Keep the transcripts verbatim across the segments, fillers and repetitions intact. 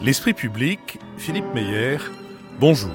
L'Esprit public, Philippe Meyer, bonjour.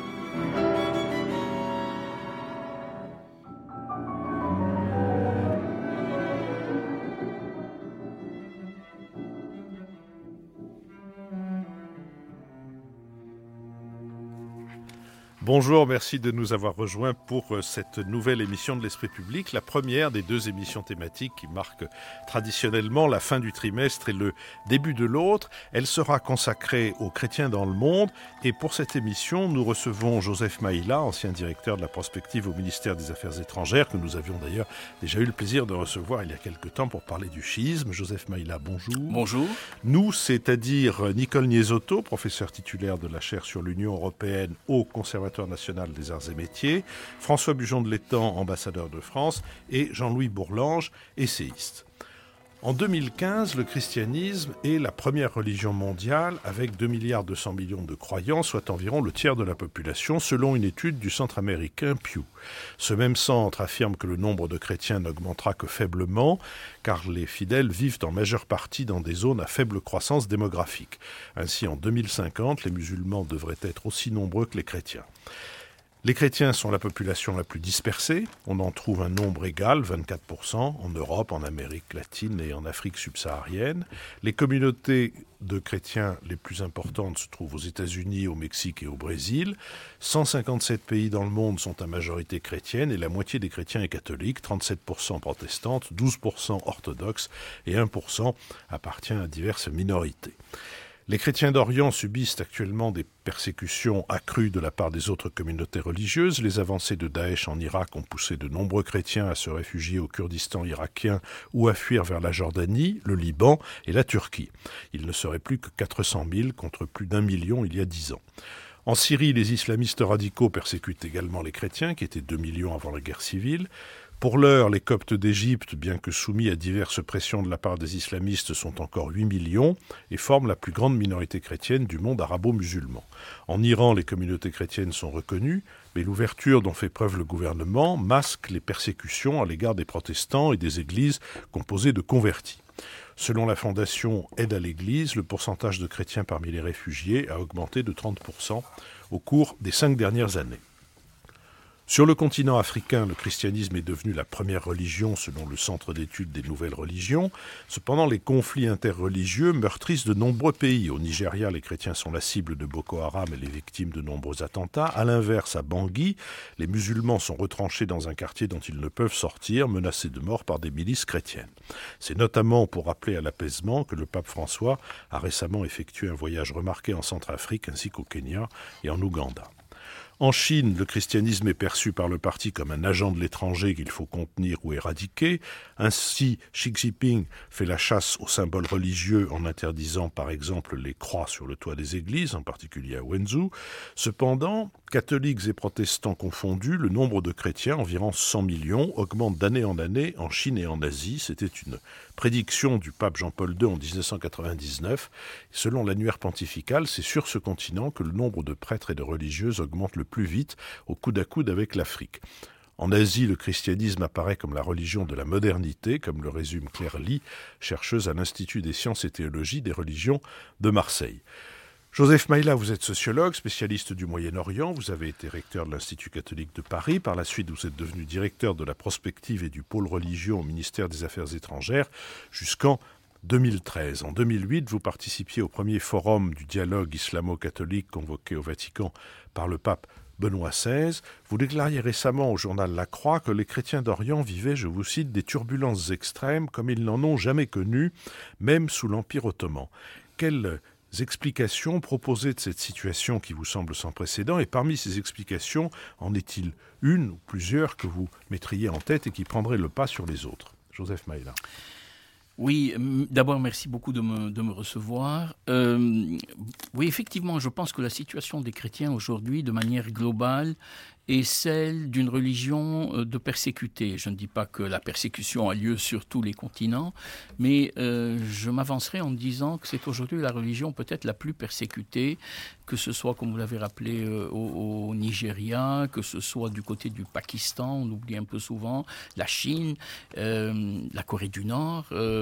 Bonjour, merci de nous avoir rejoints pour cette nouvelle émission de l'Esprit public, la première des deux émissions thématiques qui marquent traditionnellement la fin du trimestre et le début de l'autre. Elle sera consacrée aux chrétiens dans le monde et pour cette émission, nous recevons Joseph Maïla, ancien directeur de la prospective au ministère des Affaires étrangères, que nous avions d'ailleurs déjà eu le plaisir de recevoir il y a quelque temps pour parler du schisme. Joseph Maïla, bonjour. Bonjour. Nous, c'est-à-dire Nicole Niesotto, professeur titulaire de la chaire sur l'Union européenne au Conservatoire national des arts et métiers, François Bujon de l'Étang, ambassadeur de France, et Jean-Louis Bourlange, essayiste. En deux mille quinze, le christianisme est la première religion mondiale avec deux milliards deux cents millions de croyants, soit environ le tiers de la population, selon une étude du centre américain Pew. Ce même centre affirme que le nombre de chrétiens n'augmentera que faiblement, car les fidèles vivent en majeure partie dans des zones à faible croissance démographique. Ainsi, en deux mille cinquante, les musulmans devraient être aussi nombreux que les chrétiens. Les chrétiens sont la population la plus dispersée. On en trouve un nombre égal, vingt-quatre pour cent, en Europe, en Amérique latine et en Afrique subsaharienne. Les communautés de chrétiens les plus importantes se trouvent aux États-Unis, au Mexique et au Brésil. cent cinquante-sept pays dans le monde sont à majorité chrétienne et la moitié des chrétiens est catholique, trente-sept pour cent protestantes, douze pour cent orthodoxes et un pour cent appartient à diverses minorités. Les chrétiens d'Orient subissent actuellement des persécutions accrues de la part des autres communautés religieuses. Les avancées de Daesh en Irak ont poussé de nombreux chrétiens à se réfugier au Kurdistan irakien ou à fuir vers la Jordanie, le Liban et la Turquie. Il ne serait plus que quatre cent mille contre plus d'un million il y a dix ans. En Syrie, les islamistes radicaux persécutent également les chrétiens, qui étaient deux millions avant la guerre civile. Pour l'heure, les Coptes d'Égypte, bien que soumis à diverses pressions de la part des islamistes, sont encore huit millions et forment la plus grande minorité chrétienne du monde arabo-musulman. En Iran, les communautés chrétiennes sont reconnues, mais l'ouverture dont fait preuve le gouvernement masque les persécutions à l'égard des protestants et des églises composées de convertis. Selon la fondation Aide à l'Église, le pourcentage de chrétiens parmi les réfugiés a augmenté de trente pour cent au cours des cinq dernières années. Sur le continent africain, le christianisme est devenu la première religion selon le Centre d'études des nouvelles religions. Cependant, les conflits interreligieux meurtrissent de nombreux pays. Au Nigeria, les chrétiens sont la cible de Boko Haram et les victimes de nombreux attentats. À l'inverse, à Bangui, les musulmans sont retranchés dans un quartier dont ils ne peuvent sortir, menacés de mort par des milices chrétiennes. C'est notamment pour appeler à l'apaisement que le pape François a récemment effectué un voyage remarqué en Centrafrique ainsi qu'au Kenya et en Ouganda. En Chine, le christianisme est perçu par le parti comme un agent de l'étranger qu'il faut contenir ou éradiquer. Ainsi, Xi Jinping fait la chasse aux symboles religieux en interdisant par exemple les croix sur le toit des églises, en particulier à Wenzhou. Cependant, catholiques et protestants confondus, le nombre de chrétiens, environ cent millions, augmente d'année en année en Chine et en Asie. C'était une prédiction du pape Jean-Paul deux en dix-neuf cent quatre-vingt-dix-neuf. Selon l'annuaire pontifical, c'est sur ce continent que le nombre de prêtres et de religieuses augmente le plus vite, au coude à coude avec l'Afrique. En Asie, le christianisme apparaît comme la religion de la modernité, comme le résume Claire Ly, chercheuse à l'Institut des sciences et théologie des religions de Marseille. Joseph Maïla, vous êtes sociologue, spécialiste du Moyen-Orient. Vous avez été recteur de l'Institut catholique de Paris. Par la suite, vous êtes devenu directeur de la prospective et du pôle religion au ministère des Affaires étrangères jusqu'en deux mille treize. En deux mille huit, vous participiez au premier forum du dialogue islamo-catholique convoqué au Vatican par le pape Benoît seize. Vous déclariez récemment au journal La Croix que les chrétiens d'Orient vivaient, je vous cite, des turbulences extrêmes comme ils n'en ont jamais connues, même sous l'Empire ottoman. Quelles explications proposez de cette situation qui vous semble sans précédent, et parmi ces explications, en est-il une ou plusieurs que vous mettriez en tête et qui prendraient le pas sur les autres? Joseph Maïla. Oui, d'abord, merci beaucoup de me, de me recevoir. Euh, oui, effectivement, je pense que la situation des chrétiens aujourd'hui, de manière globale, est celle d'une religion de persécutés. Je ne dis pas que la persécution a lieu sur tous les continents, mais euh, je m'avancerai en disant que c'est aujourd'hui la religion peut-être la plus persécutée, que ce soit, comme vous l'avez rappelé, euh, au, au Nigeria, que ce soit du côté du Pakistan, on oublie un peu souvent, la Chine, euh, la Corée du Nord, euh,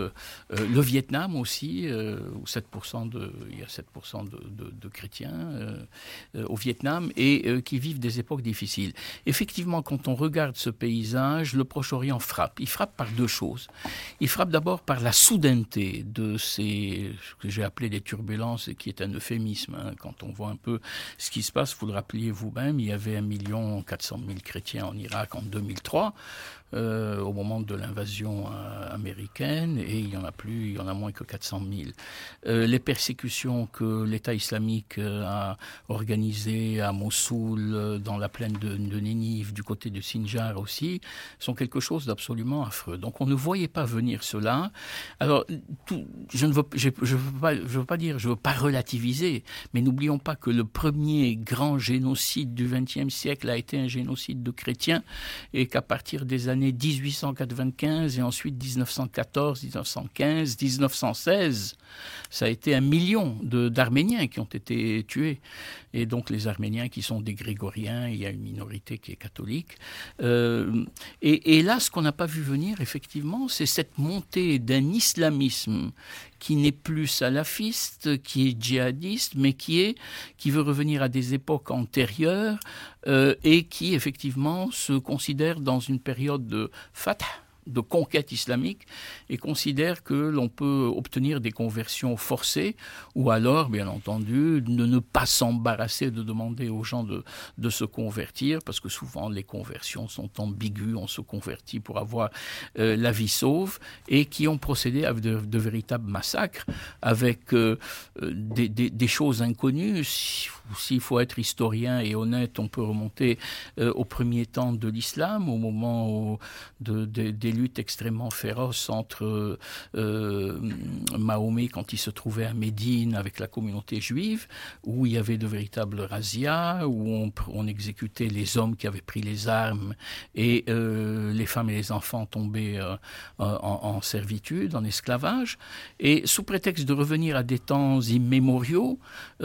euh, euh, le Vietnam aussi, euh, où sept pour cent de, il y a sept pour cent de, de, de chrétiens euh, euh, au Vietnam, et euh, qui vivent des époques difficiles. Effectivement, quand on regarde ce paysage, le Proche-Orient frappe. Il frappe par deux choses. Il frappe d'abord par la soudaineté de ces, ce que j'ai appelé des turbulences, et qui est un euphémisme. Hein. Quand on voit un peu ce qui se passe, vous le rappeliez vous-même, il y avait un million quatre cent mille chrétiens en Irak en deux mille trois. Euh, au moment de l'invasion euh, américaine, et il y en a plus, il y en a moins que quatre cent mille. Euh, les persécutions que l'État islamique euh, a organisées à Mossoul, euh, dans la plaine de, de Nénive, du côté de Sinjar aussi, sont quelque chose d'absolument affreux. Donc on ne voyait pas venir cela. Alors, tout, je ne veux, je, je veux pas, je veux pas dire, je veux pas relativiser, mais n'oublions pas que le premier grand génocide du vingtième siècle a été un génocide de chrétiens, et qu'à partir des années dix-huit cent quatre-vingt-quinze et ensuite dix-neuf cent quatorze, dix-neuf cent quinze, dix-neuf cent seize, ça a été un million de, d'Arméniens qui ont été tués. Et donc les Arméniens qui sont des grégoriens, il y a une minorité qui est catholique. Euh, et, et là, ce qu'on n'a pas vu venir, effectivement, c'est cette montée d'un islamisme qui n'est plus salafiste, qui est djihadiste, mais qui, est, qui veut revenir à des époques antérieures euh, et qui, effectivement, se considère dans une période de fath, de conquête islamique, et considère que l'on peut obtenir des conversions forcées, ou alors, bien entendu, de ne pas s'embarrasser de demander aux gens de, de se convertir, parce que souvent les conversions sont ambiguës, on se convertit pour avoir euh, la vie sauve, et qui ont procédé à de, de véritables massacres, avec euh, des, des, des choses inconnues. Si, s'il faut être historien et honnête, on peut remonter euh, au premier temps de l'islam, au moment où, de, de, des lutte extrêmement féroce entre euh, Mahomet quand il se trouvait à Médine avec la communauté juive, où il y avait de véritables razzias, où on, on exécutait les hommes qui avaient pris les armes, et euh, les femmes et les enfants tombaient euh, en, en servitude, en esclavage. Et sous prétexte de revenir à des temps immémoriaux,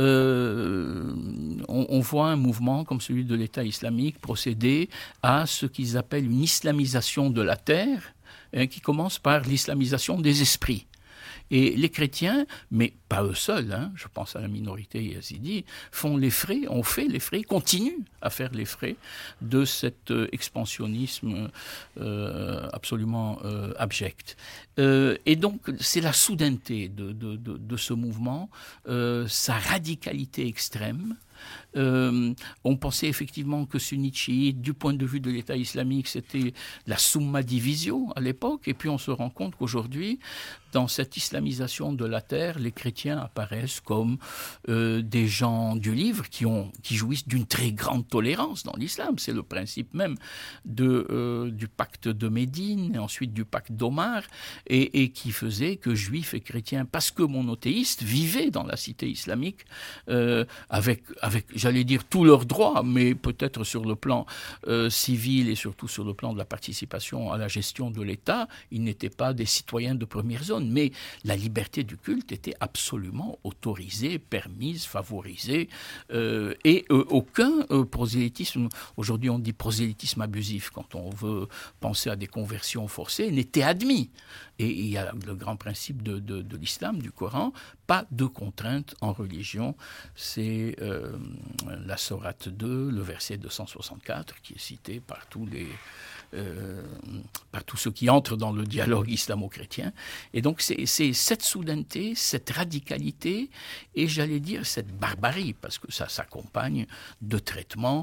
euh, on, on voit un mouvement comme celui de l'État islamique procéder à ce qu'ils appellent une islamisation de la terre, qui commence par l'islamisation des esprits. Et les chrétiens, mais pas eux seuls, hein, je pense à la minorité yazidi, font les frais, ont fait les frais, continuent à faire les frais de cet euh, expansionnisme euh, absolument euh, abject. Euh, et donc, c'est la soudaineté de, de, de, de ce mouvement, euh, sa radicalité extrême. Euh, on pensait effectivement que sunnite-chiite, du point de vue de l'État islamique, c'était la summa divisio à l'époque, et puis on se rend compte qu'aujourd'hui, dans cette islamisation de la terre, les chrétiens apparaissent comme euh, des gens du livre qui, ont, qui jouissent d'une très grande tolérance dans l'islam. C'est le principe même de, euh, du pacte de Médine et ensuite du pacte d'Omar, et, et qui faisait que juifs et chrétiens, parce que monothéistes, vivaient dans la cité islamique euh, avec, avec, j'allais dire, tous leurs droits, mais peut-être sur le plan euh, civil et surtout sur le plan de la participation à la gestion de l'État, ils n'étaient pas des citoyens de première zone. Mais la liberté du culte était absolument autorisée, permise, favorisée, euh, et euh, aucun euh, prosélytisme, aujourd'hui on dit prosélytisme abusif quand on veut penser à des conversions forcées, n'était admis. Et il y a le grand principe de, de, de l'islam, du Coran, pas de contrainte en religion. C'est euh, la Sourate deux, le verset deux cent soixante-quatre, qui est cité par tous les... Euh, par tous ceux qui entrent dans le dialogue islamo-chrétien. Et donc c'est, c'est cette soudaineté, cette radicalité, et j'allais dire cette barbarie, parce que ça s'accompagne de traitements,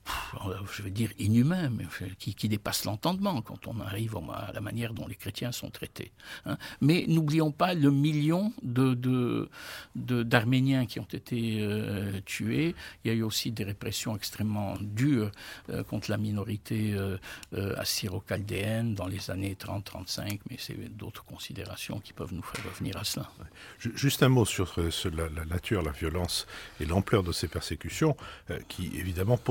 je veux dire inhumains, mais qui, qui dépassent l'entendement quand on arrive à la manière dont les chrétiens sont traités. Hein. Mais n'oublions pas le million de, de, de, d'Arméniens qui ont été euh, tués. Il y a eu aussi des répressions extrêmement dures euh, contre la minorité euh, euh, assyro-chaldéenne dans les années trente trente-cinq, mais c'est d'autres considérations qui peuvent nous faire revenir à cela. Juste un mot sur, sur la, la nature, la violence et l'ampleur de ces persécutions, euh, qui évidemment posent la question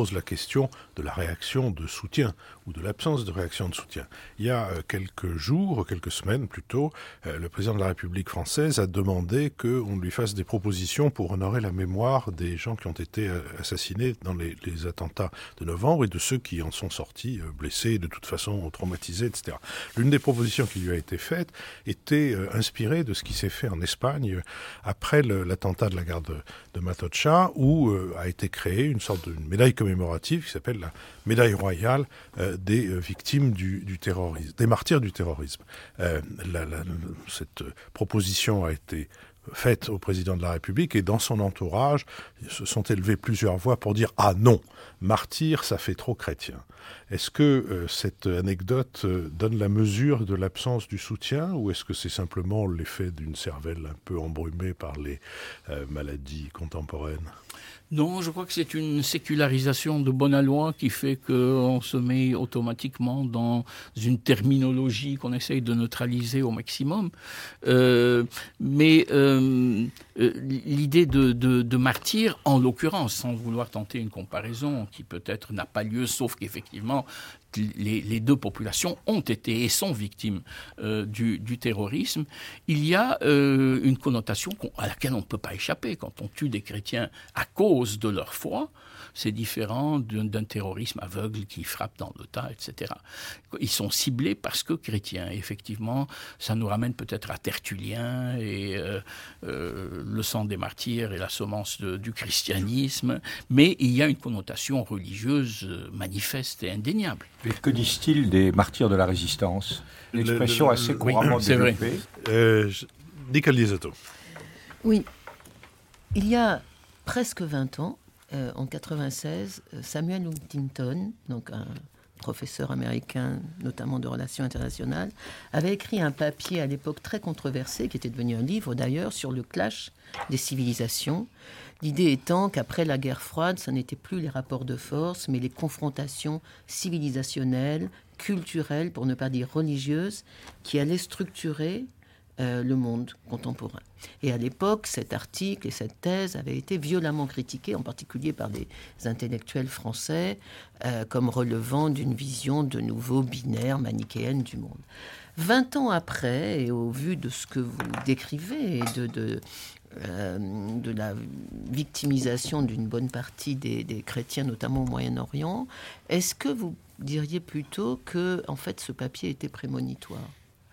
question de la réaction de soutien ou de l'absence de réaction de soutien. Il y a quelques jours, quelques semaines plutôt, le président de la République française a demandé qu'on lui fasse des propositions pour honorer la mémoire des gens qui ont été assassinés dans les, les attentats de novembre et de ceux qui en sont sortis blessés, de toute façon traumatisés, et cetera. L'une des propositions qui lui a été faite était inspirée de ce qui s'est fait en Espagne après le, l'attentat de la gare de, de Matocha, où euh, a été créée une sorte de une médaille commémorative qui s'appelle la médaille royale euh, des euh, victimes du, du terrorisme, des martyrs du terrorisme. Euh, la, la, cette proposition a été faite au président de la République et dans son entourage se sont élevées plusieurs voix pour dire « Ah non, martyr, ça fait trop chrétien ». Est-ce que euh, cette anecdote euh, donne la mesure de l'absence du soutien ou est-ce que c'est simplement l'effet d'une cervelle un peu embrumée par les euh, maladies contemporaines ? Non, je crois que c'est une sécularisation de bonne loi qui fait qu'on se met automatiquement dans une terminologie qu'on essaye de neutraliser au maximum. Euh, mais euh, l'idée de, de, de martyr, en l'occurrence, sans vouloir tenter une comparaison qui peut-être n'a pas lieu, sauf qu'effectivement, Les, les deux populations ont été et sont victimes euh, du, du terrorisme, il y a euh, une connotation à laquelle on ne peut pas échapper. Quand on tue des chrétiens à cause de leur foi, c'est différent d'un, d'un terrorisme aveugle qui frappe dans le tas, et cetera. Ils sont ciblés parce que chrétiens. Et effectivement, ça nous ramène peut-être à Tertullien et euh, euh, le sang des martyrs et la semence de, du christianisme, mais il y a une connotation religieuse manifeste et indéniable. Et que disent-ils des martyrs de la résistance ? Une expression assez couramment oui, c'est développée. Euh, Nicole Liesotto. Oui. Il y a presque vingt ans, euh, en quatre-vingt-seize, Samuel Huntington, donc un professeur américain, notamment de relations internationales, avait écrit un papier à l'époque très controversé, qui était devenu un livre d'ailleurs, sur le clash des civilisations. L'idée étant qu'après la guerre froide, ce n'était plus les rapports de force, mais les confrontations civilisationnelles, culturelles, pour ne pas dire religieuses, qui allaient structurer euh, le monde contemporain. Et à l'époque, cet article et cette thèse avaient été violemment critiqués, en particulier par des intellectuels français, euh, comme relevant d'une vision de nouveau binaire, manichéenne du monde. Vingt ans après, et au vu de ce que vous décrivez, et de... de Euh, de la victimisation d'une bonne partie des, des chrétiens, notamment au Moyen-Orient, est-ce que vous diriez plutôt que, en fait, ce papier était prémonitoire ?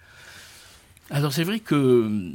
Alors c'est vrai que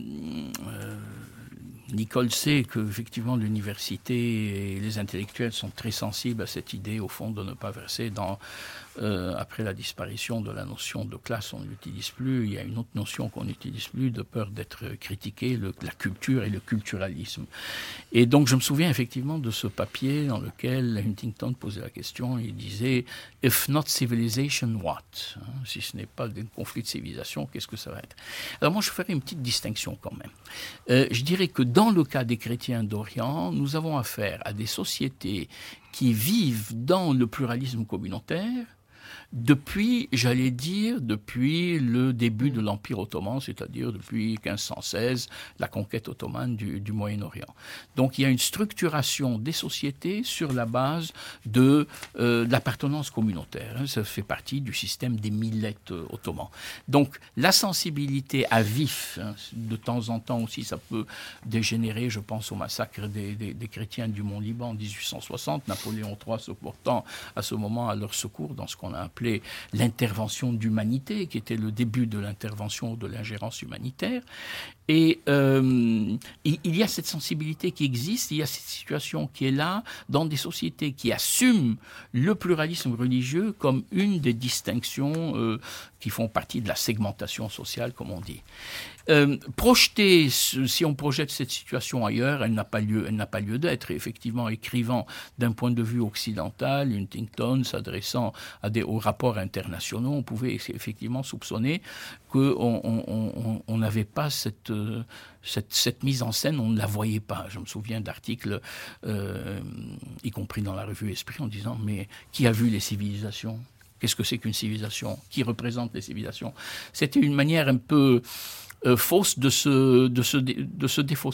euh, Nicole sait qu'effectivement l'université et les intellectuels sont très sensibles à cette idée, au fond, de ne pas verser dans... Euh, après la disparition de la notion de classe, on ne l'utilise plus. Il y a une autre notion qu'on n'utilise plus, de peur d'être critiqué, le, la culture et le culturalisme. Et donc je me souviens effectivement de ce papier dans lequel Huntington posait la question. Il disait « If not civilization, what ?» Si ce n'est pas un conflit de civilisation, qu'est-ce que ça va être ? Alors moi je ferai une petite distinction quand même. Euh, je dirais que dans le cas des chrétiens d'Orient, nous avons affaire à des sociétés qui vivent dans le pluralisme communautaire, depuis, j'allais dire, depuis le début de l'Empire ottoman, c'est-à-dire depuis quinze cent seize, la conquête ottomane du, du Moyen-Orient. Donc il y a une structuration des sociétés sur la base de, euh, de l'appartenance communautaire. Hein. Ça fait partie du système des millettes euh, ottomans. Donc la sensibilité à vif, hein, de temps en temps aussi, ça peut dégénérer, je pense au massacre des, des, des chrétiens du Mont-Liban en dix-huit cent soixante, Napoléon trois se portant à ce moment à leur secours dans ce qu'on a appelé l'intervention d'humanité, qui était le début de l'intervention de l'ingérence humanitaire. Et euh, il y a cette sensibilité qui existe, il y a cette situation qui est là, dans des sociétés qui assument le pluralisme religieux comme une des distinctions euh, qui font partie de la segmentation sociale, comme on dit. Euh, projeter, si on projette cette situation ailleurs, elle n'a pas lieu, elle n'a pas lieu d'être. Et effectivement, écrivant d'un point de vue occidental, Huntington s'adressant à des, aux rapports internationaux, on pouvait effectivement soupçonner qu'on on n'avait pas cette, cette, cette mise en scène, on ne la voyait pas. Je me souviens d'articles, euh, y compris dans la revue Esprit, en disant « Mais qui a vu les civilisations ? Qu'est-ce que c'est qu'une civilisation ? Qui représente les civilisations ?» C'était une manière un peu... Euh, fausse de se, de, se, de se défausser.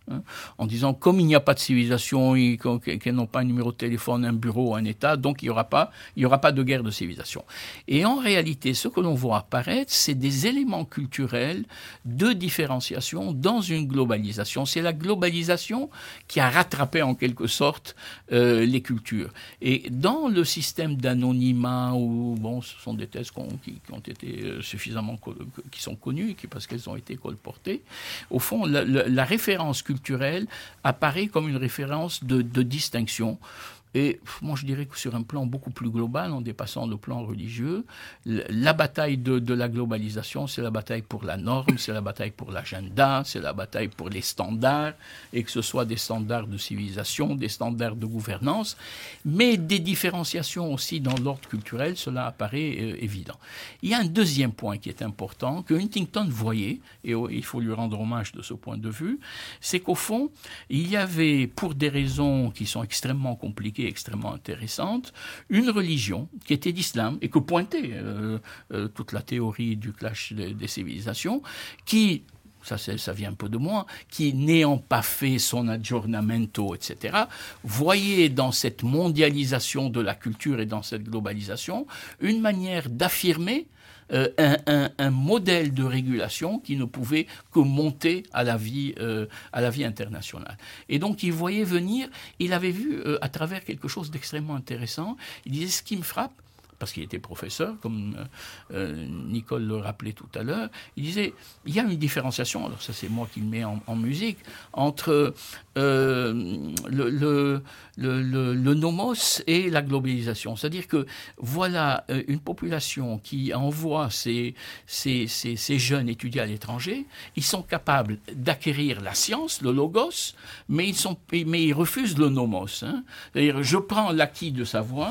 hein, en disant comme il n'y a pas de civilisation, qu'elles n'ont pas un numéro de téléphone, un bureau, un État, donc il n'y aura pas, il y aura pas de guerre de civilisation. Et en réalité, ce que l'on voit apparaître, c'est des éléments culturels de différenciation dans une globalisation. C'est la globalisation qui a rattrapé en quelque sorte euh, les cultures. Et dans le système d'anonymat, où bon, ce sont des thèses qu'on, qui, qui ont été suffisamment qui sont connues, qui, parce qu'elles ont été colportées, au fond, la, la, la référence culturelle apparaît comme une référence de, de distinction. Et moi, je dirais que sur un plan beaucoup plus global, en dépassant le plan religieux, la bataille de, de la globalisation, c'est la bataille pour la norme, c'est la bataille pour l'agenda, c'est la bataille pour les standards, et que ce soit des standards de civilisation, des standards de gouvernance, mais des différenciations aussi dans l'ordre culturel, cela apparaît euh, évident. Il y a un deuxième point qui est important, que Huntington voyait, et oh, il faut lui rendre hommage de ce point de vue, c'est qu'au fond, il y avait, pour des raisons qui sont extrêmement compliquées, extrêmement intéressante, une religion qui était l'islam et que pointait euh, euh, toute la théorie du clash des, des civilisations, qui, ça, ça vient un peu de moi, qui n'ayant pas fait son aggiornamento, et cetera, voyait dans cette mondialisation de la culture et dans cette globalisation une manière d'affirmer Euh, un, un, un modèle de régulation qui ne pouvait que monter à la vie, euh, à la vie internationale. Et donc, il voyait venir, il avait vu euh, à travers quelque chose d'extrêmement intéressant, il disait, ce qui me frappe, parce qu'il était professeur, comme euh, Nicole le rappelait tout à l'heure, il disait, il y a une différenciation, alors ça c'est moi qui le mets en, en musique, entre euh, le, le, le, le, le nomos et la globalisation. C'est-à-dire que voilà euh, une population qui envoie ses, ses, ses, ses jeunes étudier à l'étranger, ils sont capables d'acquérir la science, le logos, mais ils, sont, mais ils refusent le nomos. Hein. C'est-à-dire, je prends l'acquis de savoir,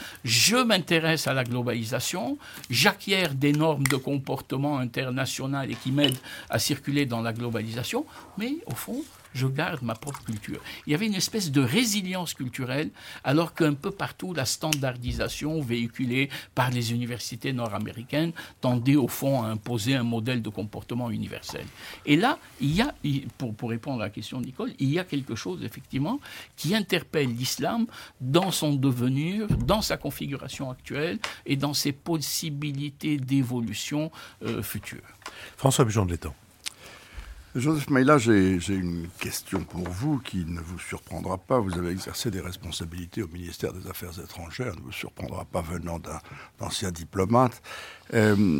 je m'intéresse à la globalisation, j'acquiers des normes de comportement international et qui m'aident à circuler dans la globalisation, mais au fond, je garde ma propre culture. Il y avait une espèce de résilience culturelle, alors qu'un peu partout, la standardisation véhiculée par les universités nord-américaines tendait au fond à imposer un modèle de comportement universel. Et là, il y a, pour, pour répondre à la question de Nicole, il y a quelque chose, effectivement, qui interpelle l'islam dans son devenir, dans sa configuration actuelle et dans ses possibilités d'évolution euh, future. François Bujon de l'Étang. Joseph Maïla, j'ai, j'ai une question pour vous qui ne vous surprendra pas. Vous avez exercé des responsabilités au ministère des Affaires étrangères, ne vous surprendra pas venant d'un ancien diplomate. Euh,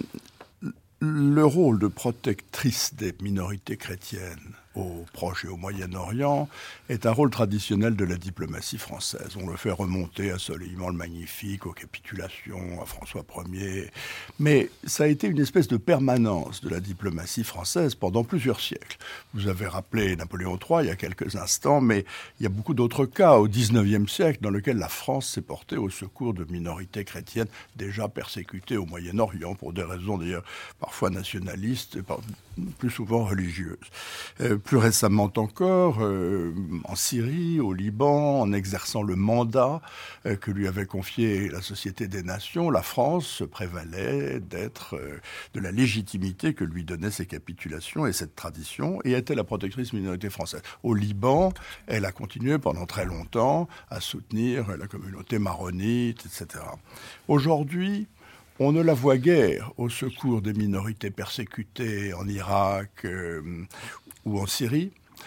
le rôle de protectrice des minorités chrétiennes au Proche et au Moyen-Orient est un rôle traditionnel de la diplomatie française. On le fait remonter à Soleiman le Magnifique, aux capitulations, à François Ier. Mais ça a été une espèce de permanence de la diplomatie française pendant plusieurs siècles. Vous avez rappelé Napoléon trois il y a quelques instants, mais il y a beaucoup d'autres cas au dix-neuvième siècle dans lesquels la France s'est portée au secours de minorités chrétiennes déjà persécutées au Moyen-Orient pour des raisons d'ailleurs parfois nationalistes et plus souvent religieuses. Euh, Plus récemment encore, euh, en Syrie, au Liban, en exerçant le mandat euh, que lui avait confié la Société des Nations, la France se prévalait d'être euh, de la légitimité que lui donnaient ces capitulations et cette tradition, et était la protectrice minorité française. Au Liban, elle a continué pendant très longtemps à soutenir la communauté maronite, et cetera. Aujourd'hui, on ne la voit guère au secours des minorités persécutées en Irak euh, ou en Syrie.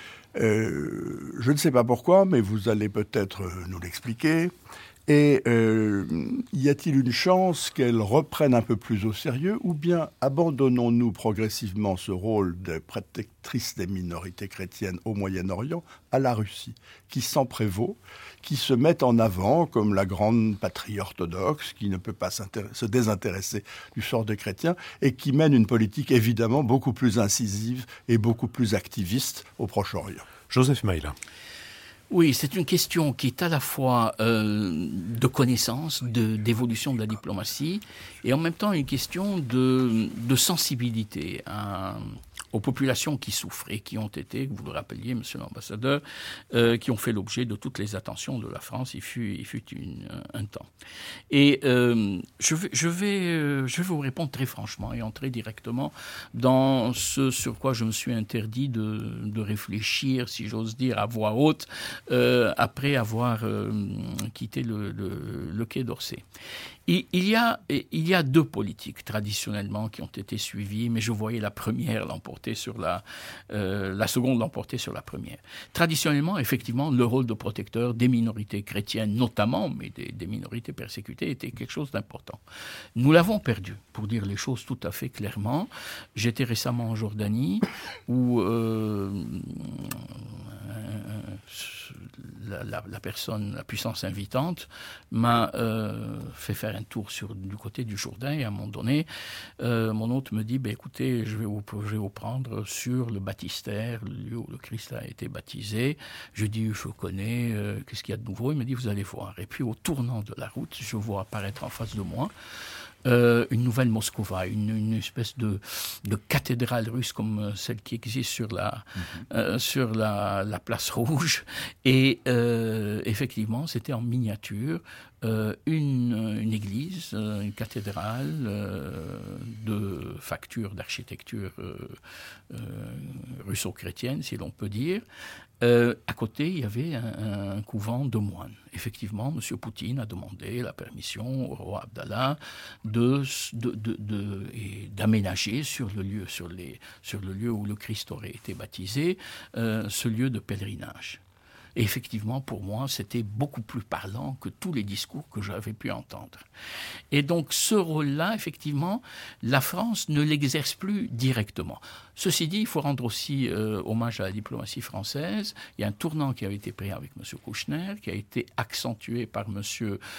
Euh, je ne sais pas pourquoi, mais vous allez peut-être nous l'expliquer. Et euh, y a-t-il une chance qu'elle reprenne un peu plus au sérieux, ou bien abandonnons-nous progressivement ce rôle de protectrice des minorités chrétiennes au Moyen-Orient à la Russie, qui s'en prévaut, qui se met en avant comme la grande patrie orthodoxe, qui ne peut pas se désintéresser du sort des chrétiens, et qui mène une politique évidemment beaucoup plus incisive et beaucoup plus activiste au Proche-Orient. Joseph Maïla. Oui, c'est une question qui est à la fois euh, de connaissance, de, d'évolution de la diplomatie, et en même temps une question de, de sensibilité à, aux populations qui souffrent et qui ont été, vous le rappeliez, monsieur l'ambassadeur, euh, qui ont fait l'objet de toutes les attentions de la France, il fut, il fut une, un temps. Et euh, je, vais, je, vais, euh, je vais vous répondre très franchement et entrer directement dans ce sur quoi je me suis interdit de, de réfléchir, si j'ose dire, à voix haute, euh, après avoir euh, quitté le, le, le Quai d'Orsay. Il y, a, il y a deux politiques traditionnellement qui ont été suivies, mais je voyais la première l'emporter sur la, euh, la seconde l'emporter sur la première. Traditionnellement, effectivement, le rôle de protecteur des minorités chrétiennes notamment, mais des, des minorités persécutées, était quelque chose d'important. Nous l'avons perdu, pour dire les choses tout à fait clairement. J'étais récemment en Jordanie où euh, La, la, la personne, la puissance invitante, m'a euh, fait faire un tour sur, du côté du Jourdain et à un moment donné, euh, mon hôte me dit, ben, écoutez, je vais, vous, je vais vous prendre sur le baptistère, le lieu où le Christ a été baptisé. Je dis, je connais, euh, qu'est-ce qu'il y a de nouveau? Il me dit, vous allez voir. Et puis au tournant de la route, je vois apparaître en face de moi Euh, une nouvelle Moscova, une, une espèce de, de cathédrale russe comme celle qui existe sur la, mm-hmm. euh, sur la, la place Rouge. Et euh, effectivement, c'était en miniature euh, une, une église, une cathédrale euh, de facture d'architecture euh, euh, russo-chrétienne, si l'on peut dire. Euh, à côté, il y avait un, un couvent de moines. Effectivement, M. Poutine a demandé la permission au roi Abdallah de, de, de, de, et d'aménager sur le lieu, sur, les, sur le lieu où le Christ aurait été baptisé, euh, ce lieu de pèlerinage. Et effectivement, pour moi, c'était beaucoup plus parlant que tous les discours que j'avais pu entendre. Et donc, ce rôle-là, effectivement, la France ne l'exerce plus directement. Ceci dit, il faut rendre aussi euh, hommage à la diplomatie française. Il y a un tournant qui avait été pris avec M. Kouchner, qui a été accentué par M.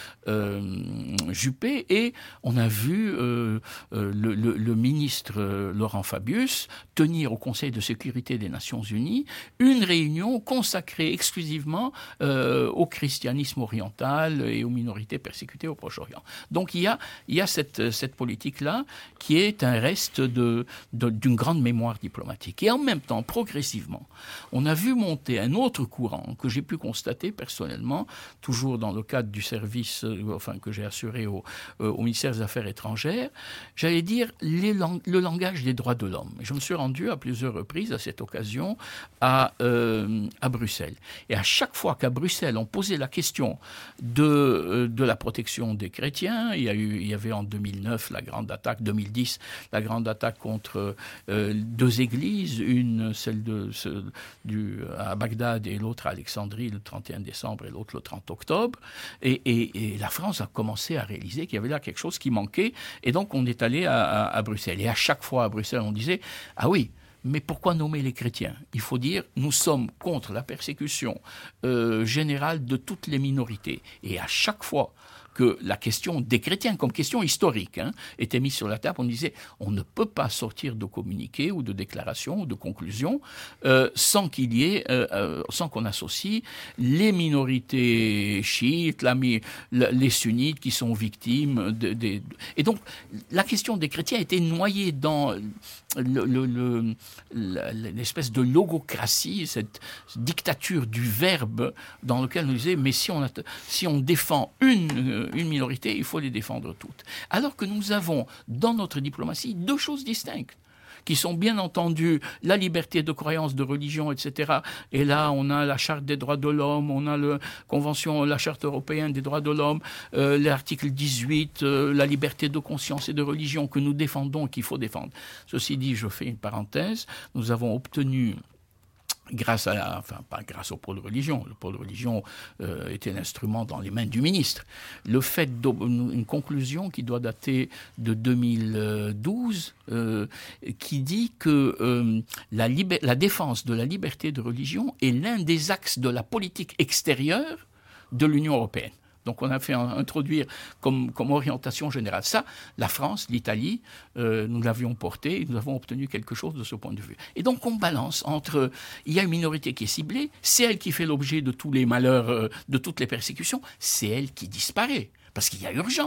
Euh, Juppé, et on a vu euh, euh, le, le, le ministre euh, Laurent Fabius tenir au Conseil de sécurité des Nations Unies une réunion consacrée exclusivement euh, au christianisme oriental et aux minorités persécutées au Proche-Orient. Donc il y a, il y a cette, cette politique-là qui est un reste de, de, d'une grande mémoire diplomatique. Et en même temps, progressivement, on a vu monter un autre courant que j'ai pu constater personnellement, toujours dans le cadre du service euh, enfin, que j'ai assuré au, euh, au ministère des Affaires étrangères, j'allais dire les lang- le langage des droits de l'homme. Je me suis rendu à plusieurs reprises à cette occasion à, euh, à Bruxelles. Et à chaque fois qu'à Bruxelles, on posait la question de, euh, de la protection des chrétiens, il y, a eu, il y avait en deux mille neuf la grande attaque, deux mille dix, la grande attaque contre euh, deux églises, une celle de, ce, du, à Bagdad et l'autre à Alexandrie le trente et un décembre et l'autre le trente octobre. Et, et, et la France a commencé à réaliser qu'il y avait là quelque chose qui manquait. Et donc on est allé à, à, à Bruxelles. Et à chaque fois à Bruxelles, on disait « Ah oui, mais pourquoi nommer les chrétiens ? Il faut dire, nous sommes contre la persécution euh, générale de toutes les minorités. » Et à chaque fois que la question des chrétiens, comme question historique, hein, était mise sur la table, on disait, on ne peut pas sortir de communiqué ou de déclaration ou de conclusion euh, sans qu'il y ait, euh, euh, sans qu'on associe les minorités chiites, la, la, les sunnites qui sont victimes de, de, de... Et donc, la question des chrétiens était noyée dans le, le, le, l'espèce de logocratie, cette dictature du verbe dans lequel on disait, mais si on, a, si on défend une une minorité, il faut les défendre toutes. Alors que nous avons, dans notre diplomatie, deux choses distinctes, qui sont bien entendu la liberté de croyance, de religion, et cetera. Et là, on a la Charte des droits de l'homme, on a la Convention, la Charte européenne des droits de l'homme, euh, l'article dix-huit, euh, la liberté de conscience et de religion que nous défendons, qu'il faut défendre. Ceci dit, je fais une parenthèse, nous avons obtenu... grâce à, la, enfin pas grâce au pôle religion, le pôle religion euh, était l'instrument dans les mains du ministre. Le fait d'une conclusion qui doit dater de deux mille douze, euh, qui dit que euh, la, liber- la défense de la liberté de religion est l'un des axes de la politique extérieure de l'Union européenne. Donc on a fait introduire comme, comme orientation générale. Ça, la France, l'Italie, euh, nous l'avions porté et nous avons obtenu quelque chose de ce point de vue. Et donc on balance entre, il y a une minorité qui est ciblée, c'est elle qui fait l'objet de tous les malheurs, euh, de toutes les persécutions, c'est elle qui disparaît, parce qu'il y a urgence.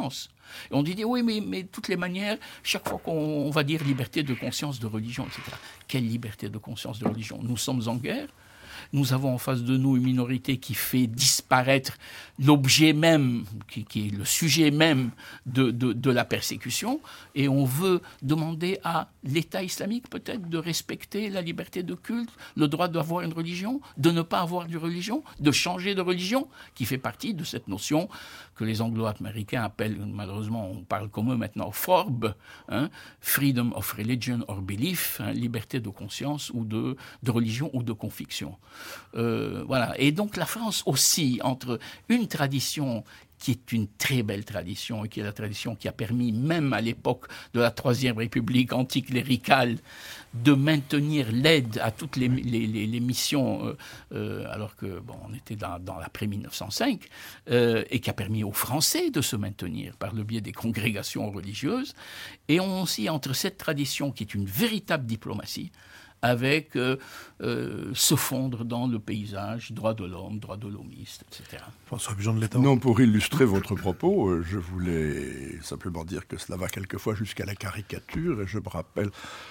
Et on dit, oui, mais, mais de toutes les manières, chaque fois qu'on on va dire liberté de conscience, de religion, et cetera. Quelle liberté de conscience, de religion? Nous sommes en guerre. Nous avons en face de nous une minorité qui fait disparaître l'objet même, qui, qui est le sujet même de, de, de la persécution, et on veut demander à l'État islamique peut-être de respecter la liberté de culte, le droit d'avoir une religion, de ne pas avoir de religion, de changer de religion, qui fait partie de cette notion que les anglo-américains appellent, malheureusement on parle comme eux maintenant, F O R B, hein, Freedom of Religion or Belief, hein, liberté de conscience ou de, de religion ou de conviction. Euh, voilà. Et donc la France oscille entre une tradition qui est une très belle tradition et qui est la tradition qui a permis, même à l'époque de la Troisième République anticléricale, de maintenir l'aide à toutes les, les, les, les missions, euh, euh, alors que bon, on était dans, dans l'après mille neuf cent cinq, euh, et qui a permis aux Français de se maintenir par le biais des congrégations religieuses. Et on oscille entre cette tradition qui est une véritable diplomatie, avec euh, euh, se fondre dans le paysage, droit de l'homme, droit de l'homiste, et cetera. François Bujon de l'Étang. Non, pour illustrer votre propos, je voulais simplement dire que cela va quelquefois jusqu'à la caricature, et je me rappelle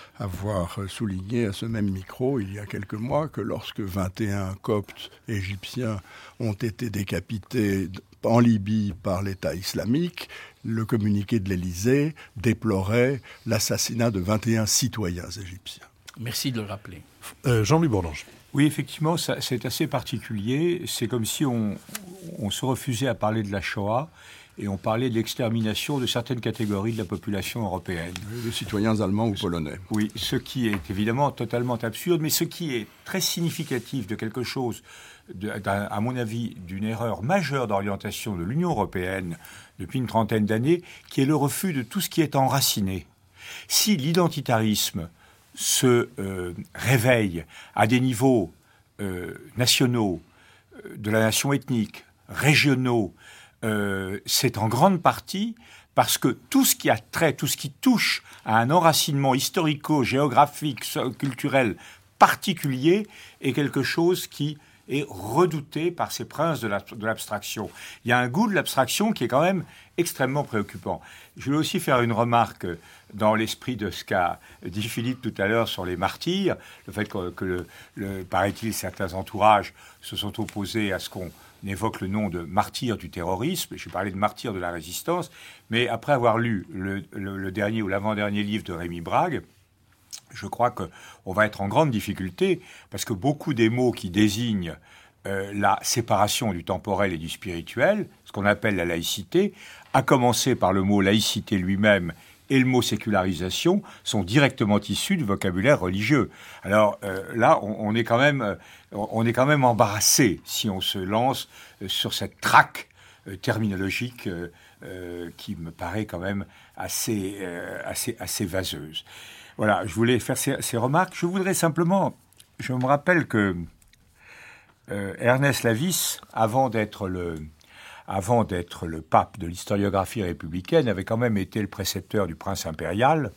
avoir souligné à ce même micro, il y a quelques mois, que lorsque vingt et un Coptes égyptiens ont été décapités en Libye par l'État islamique, le communiqué de l'Élysée déplorait l'assassinat de vingt et un citoyens égyptiens. Merci de le rappeler. Euh, Jean-Louis Bourlanges. Oui, effectivement, ça, c'est assez particulier. C'est comme si on, on se refusait à parler de la Shoah et on parlait de l'extermination de certaines catégories de la population européenne. Les citoyens allemands ou polonais. Oui, ce qui est évidemment totalement absurde, mais ce qui est très significatif de quelque chose, de, à mon avis, d'une erreur majeure d'orientation de l'Union européenne depuis une trentaine d'années, qui est le refus de tout ce qui est enraciné. Si l'identitarisme se euh, réveille à des niveaux euh, nationaux, euh, de la nation ethnique, régionaux, euh, c'est en grande partie parce que tout ce qui a trait, tout ce qui touche à un enracinement historico-géographique, culturel particulier est quelque chose qui est redouté par ces princes de, la, de l'abstraction. Il y a un goût de l'abstraction qui est quand même extrêmement préoccupant. Je vais aussi faire une remarque dans l'esprit de ce qu'a dit Philippe tout à l'heure sur les martyrs, le fait que, que le, le, paraît-il, certains entourages se sont opposés à ce qu'on évoque le nom de martyrs du terrorisme. Je parlais de martyrs de la résistance, mais après avoir lu le, le, le dernier ou l'avant-dernier livre de Rémi Brague, je crois qu'on va être en grande difficulté, parce que beaucoup des mots qui désignent euh, la séparation du temporel et du spirituel, ce qu'on appelle la laïcité, à commencer par le mot laïcité lui-même et le mot sécularisation, sont directement issus du vocabulaire religieux. Alors euh, là, on, on, est quand même, on est quand même embarrassé si on se lance euh, sur cette traque euh, terminologique euh, euh, qui me paraît quand même assez, euh, assez, assez vaseuse. Voilà, je voulais faire ces, ces remarques. Je voudrais simplement... Je me rappelle que euh, Ernest Lavis, avant d'être le, avant d'être le pape de l'historiographie républicaine, avait quand même été le précepteur du prince impérial.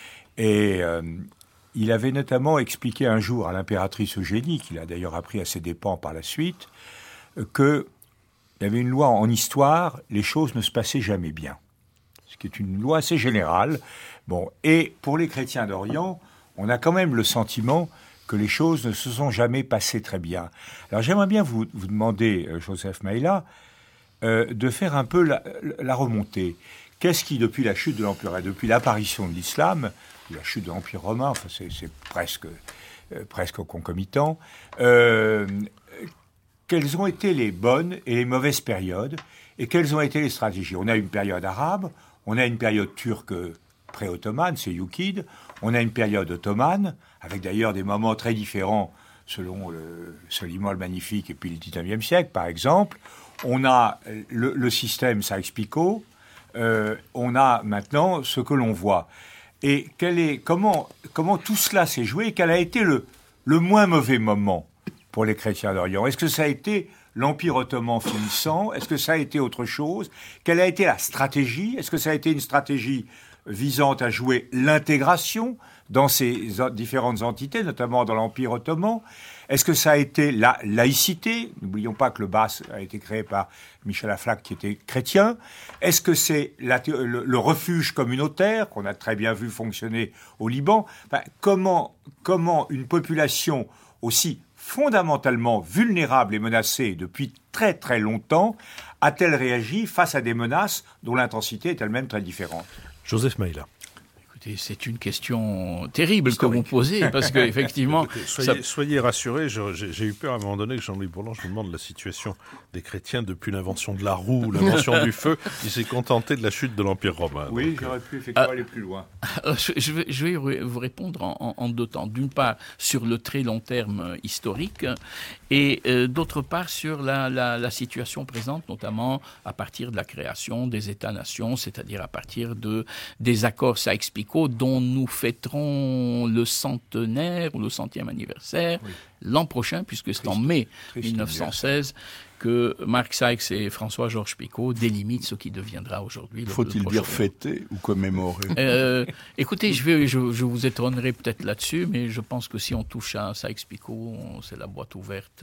Et euh, il avait notamment expliqué un jour à l'impératrice Eugénie, qu'il a d'ailleurs appris à ses dépens par la suite, euh, qu'il y avait une loi en histoire, les choses ne se passaient jamais bien. Ce qui est une loi assez générale. Bon, et pour les chrétiens d'Orient, on a quand même le sentiment que les choses ne se sont jamais passées très bien. Alors j'aimerais bien vous, vous demander, Joseph Maïla, euh, de faire un peu la, la remontée. Qu'est-ce qui, depuis la chute de l'Empire, et depuis l'apparition de l'islam, la chute de l'Empire romain, enfin c'est, c'est presque, euh, presque concomitant, euh, quelles ont été les bonnes et les mauvaises périodes, et quelles ont été les stratégies? On a une période arabe, on a une période turque pré-ottomane, c'est Yucide. On a une période ottomane, avec d'ailleurs des moments très différents selon le Soliman le Magnifique et puis le dix-neuvième siècle, par exemple. On a le, le système Sykes-Picot. Euh, on a maintenant ce que l'on voit. Et quel est, comment, comment tout cela s'est joué? Quel a été le, le moins mauvais moment pour les chrétiens d'Orient? Est-ce que ça a été l'Empire ottoman finissant? Est-ce que ça a été autre chose? Quelle a été la stratégie? Est-ce que ça a été une stratégie visant à jouer l'intégration dans ces différentes entités, notamment dans l'Empire ottoman? Est-ce que ça a été la laïcité? N'oublions pas que le B A S a été créé par Michel Aflaq, qui était chrétien. Est-ce que c'est la, le, le refuge communautaire, qu'on a très bien vu fonctionner au Liban? Enfin, comment, comment une population aussi fondamentalement vulnérable et menacée depuis très très longtemps a-t-elle réagi face à des menaces dont l'intensité est elle-même très différente? Joseph Maïla. C'est une question terrible que vous posez, parce qu'effectivement... soyez, ça... soyez rassurés, je, j'ai, j'ai eu peur à un moment donné que Jean-Louis Bourlange me demande la situation des chrétiens depuis l'invention de la roue, l'invention du feu. Il s'est contenté de la chute de l'Empire romain. Oui, donc, j'aurais pu effectivement euh, aller plus loin. Je vais, je vais vous répondre en, en, en deux temps. D'une part, sur le très long terme historique, et euh, d'autre part, sur la, la, la situation présente, notamment à partir de la création des États-nations, c'est-à-dire à partir de, des accords Sykes-Picot, dont nous fêterons le centenaire ou le centième anniversaire oui. l'an prochain, puisque c'est Triste. en mai Triste mille neuf cent seize que Mark Sykes et François-Georges Picot délimitent ce qui deviendra aujourd'hui le Faut-il le dire fêter ou commémorer? euh, Écoutez, je, vais, je, je vous étonnerai peut-être là-dessus, mais je pense que si on touche à Sykes-Picot, c'est la boîte ouverte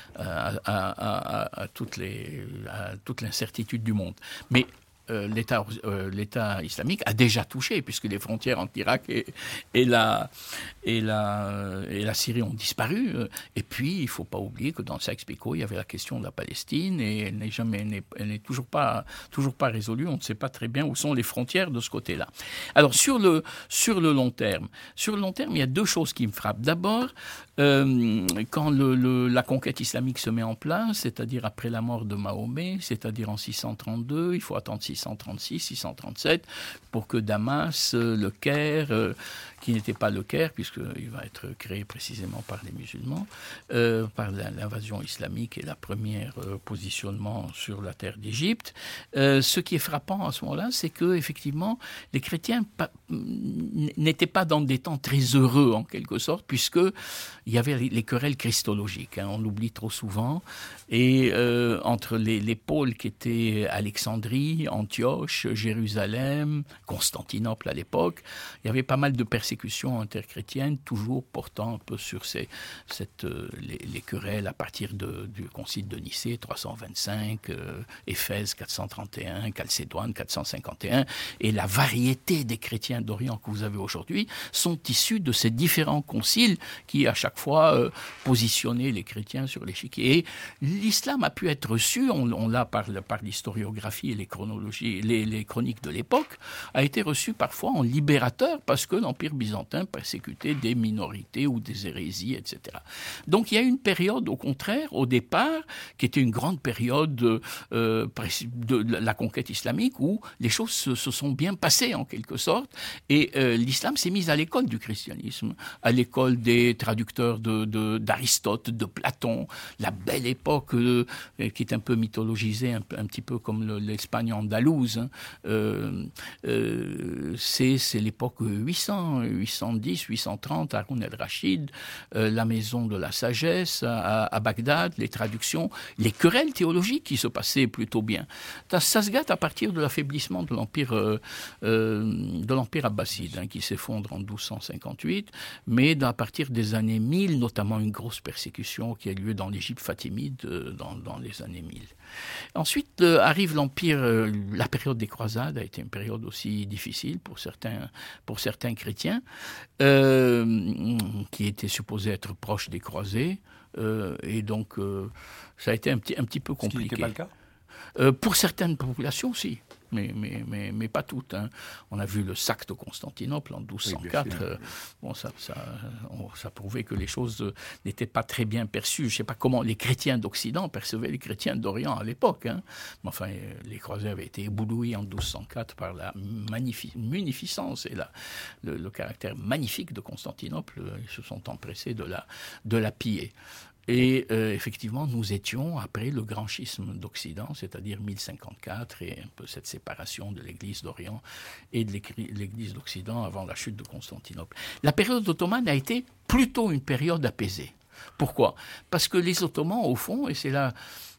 à, à, à, à, toutes les, à toute l'incertitude du monde. Mais Euh, l'État, euh, l'État islamique a déjà touché, puisque les frontières entre l'Irak et, et, la, et, la, et la Syrie ont disparu. Et puis, il ne faut pas oublier que dans Sykes-Picot, il y avait la question de la Palestine, et elle n'est, jamais, elle n'est, elle n'est toujours, pas, toujours pas résolue. On ne sait pas très bien où sont les frontières de ce côté-là. Alors, sur le, sur le long terme, sur le long terme, il y a deux choses qui me frappent. D'abord, euh, quand le, le, la conquête islamique se met en place, c'est-à-dire après la mort de Mahomet, c'est-à-dire en six cent trente-deux, il faut attendre six cent trente-six, six cent trente-sept, pour que Damas, le Caire, euh, qui n'était pas le Caire, puisqu'il va être créé précisément par les musulmans, euh, par l'invasion islamique et la première euh, positionnement sur la terre d'Égypte. Euh, ce qui est frappant à ce moment-là, c'est que effectivement, les chrétiens pa- n'étaient pas dans des temps très heureux, en quelque sorte, puisque il y avait les querelles christologiques, hein, on l'oublie trop souvent, et euh, entre les, les pôles qui étaient Alexandrie, Antioche, Jérusalem, Constantinople à l'époque, il y avait pas mal de persécutions interchrétiennes, toujours portant un peu sur ces, cette, euh, les, les querelles à partir de, du concile de Nicée, trois cent vingt-cinq, euh, Éphèse, quatre cent trente et un, Chalcédoine, quatre cent cinquante et un, et la variété des chrétiens d'Orient que vous avez aujourd'hui sont issus de ces différents conciles qui, à chaque fois, euh, positionnaient les chrétiens sur l'échiquier. Et l'islam a pu être reçu, on, on l'a par, par l'historiographie et les chronologies, les, les chroniques de l'époque, a été reçu parfois en libérateur parce que l'Empire byzantin persécutait des minorités ou des hérésies, et cetera. Donc il y a une période, au contraire, au départ, qui était une grande période euh, de la conquête islamique où les choses se, se sont bien passées en quelque sorte, et euh, l'islam s'est mis à l'école du christianisme, à l'école des traducteurs de, de, d'Aristote, de Platon, la belle époque euh, qui est un peu mythologisée, un, un petit peu comme le, l'Espagne andalouse, hein. euh, euh, c'est, c'est l'époque huit cents, huit cent dix, huit cent trente, Haroun el-Rachid, euh, la maison de la sagesse à, à Bagdad, les traductions, les querelles théologiques qui se passaient plutôt bien. Ça se gâte à partir de l'affaiblissement de l'empire, euh, euh, de l'empire abbasside, hein, qui s'effondre en douze cent cinquante-huit, mais à partir des années mille, notamment une grosse persécution qui a lieu dans l'Égypte fatimide euh, dans, dans les années mille. Ensuite euh, arrive l'empire, euh, la période des croisades a été une période aussi difficile pour certains, pour certains chrétiens, euh, qui étaient supposés être proches des croisés, euh, et donc euh, ça a été un petit, un petit peu compliqué. Ce qui n'était pas le cas ? euh, Pour certaines populations, si. Mais, mais, mais, mais pas toutes. Hein. On a vu le sac de Constantinople en douze cent quatre. Oui, euh, bon, ça, ça, on, ça prouvait que les choses n'étaient pas très bien perçues. Je ne sais pas comment les chrétiens d'Occident percevaient les chrétiens d'Orient à l'époque. Hein. Mais enfin, les croisés avaient été éblouis en douze cent quatre par la magnifi- munificence et la, le, le caractère magnifique de Constantinople. Ils se sont empressés de la, de la piller. Et euh, effectivement, nous étions après le grand schisme d'Occident, c'est-à-dire mille cinquante-quatre, et un peu cette séparation de l'Église d'Orient et de l'Église d'Occident avant la chute de Constantinople. La période ottomane a été plutôt une période apaisée. Pourquoi ? Parce que les Ottomans, au fond, et c'est là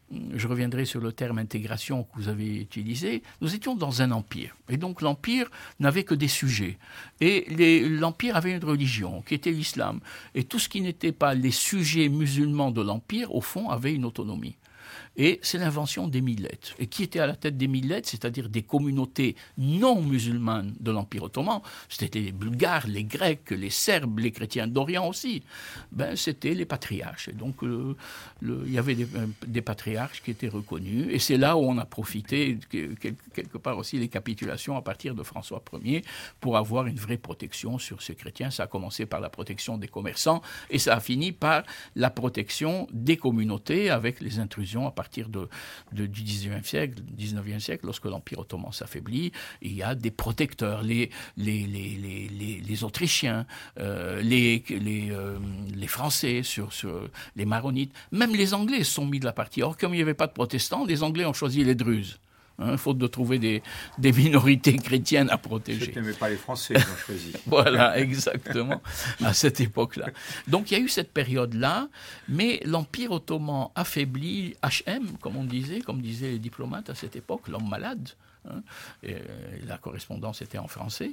je reviendrai sur le terme intégration que vous avez utilisé, nous étions dans un empire. Et donc l'empire n'avait que des sujets. Et les, l'empire avait une religion, qui était l'islam. Et tout ce qui n'était pas les sujets musulmans de l'empire, au fond, avait une autonomie. Et c'est l'invention des millettes. Et qui était à la tête des millettes, c'est-à-dire des communautés non musulmanes de l'Empire ottoman? C'était les Bulgares, les Grecs, les Serbes, les chrétiens d'Orient aussi. Ben, c'était les patriarches. Et donc, euh, le, il y avait des, euh, des patriarches qui étaient reconnus. Et c'est là où on a profité, que, quelque part aussi, les capitulations à partir de François Ier pour avoir une vraie protection sur ces chrétiens. Ça a commencé par la protection des commerçants et ça a fini par la protection des communautés avec les intrusions à partir de, de, du dix-neuvième siècle, dix-neuvième siècle, lorsque l'Empire ottoman s'affaiblit, il y a des protecteurs, les, les, les, les, les, les Autrichiens, euh, les, les, euh, les Français, sur, sur les Maronites, même les Anglais se sont mis de la partie. Or, comme il n'y avait pas de protestants, les Anglais ont choisi les Druzes. Hein, faute de trouver des, des minorités chrétiennes à protéger. Je n'aimais pas les Français qui ont choisi. Voilà, exactement, à cette époque-là. Donc il y a eu cette période-là, mais l'Empire ottoman affaibli, H M, comme on disait, comme disaient les diplomates à cette époque, l'homme malade, hein, et la correspondance était en français,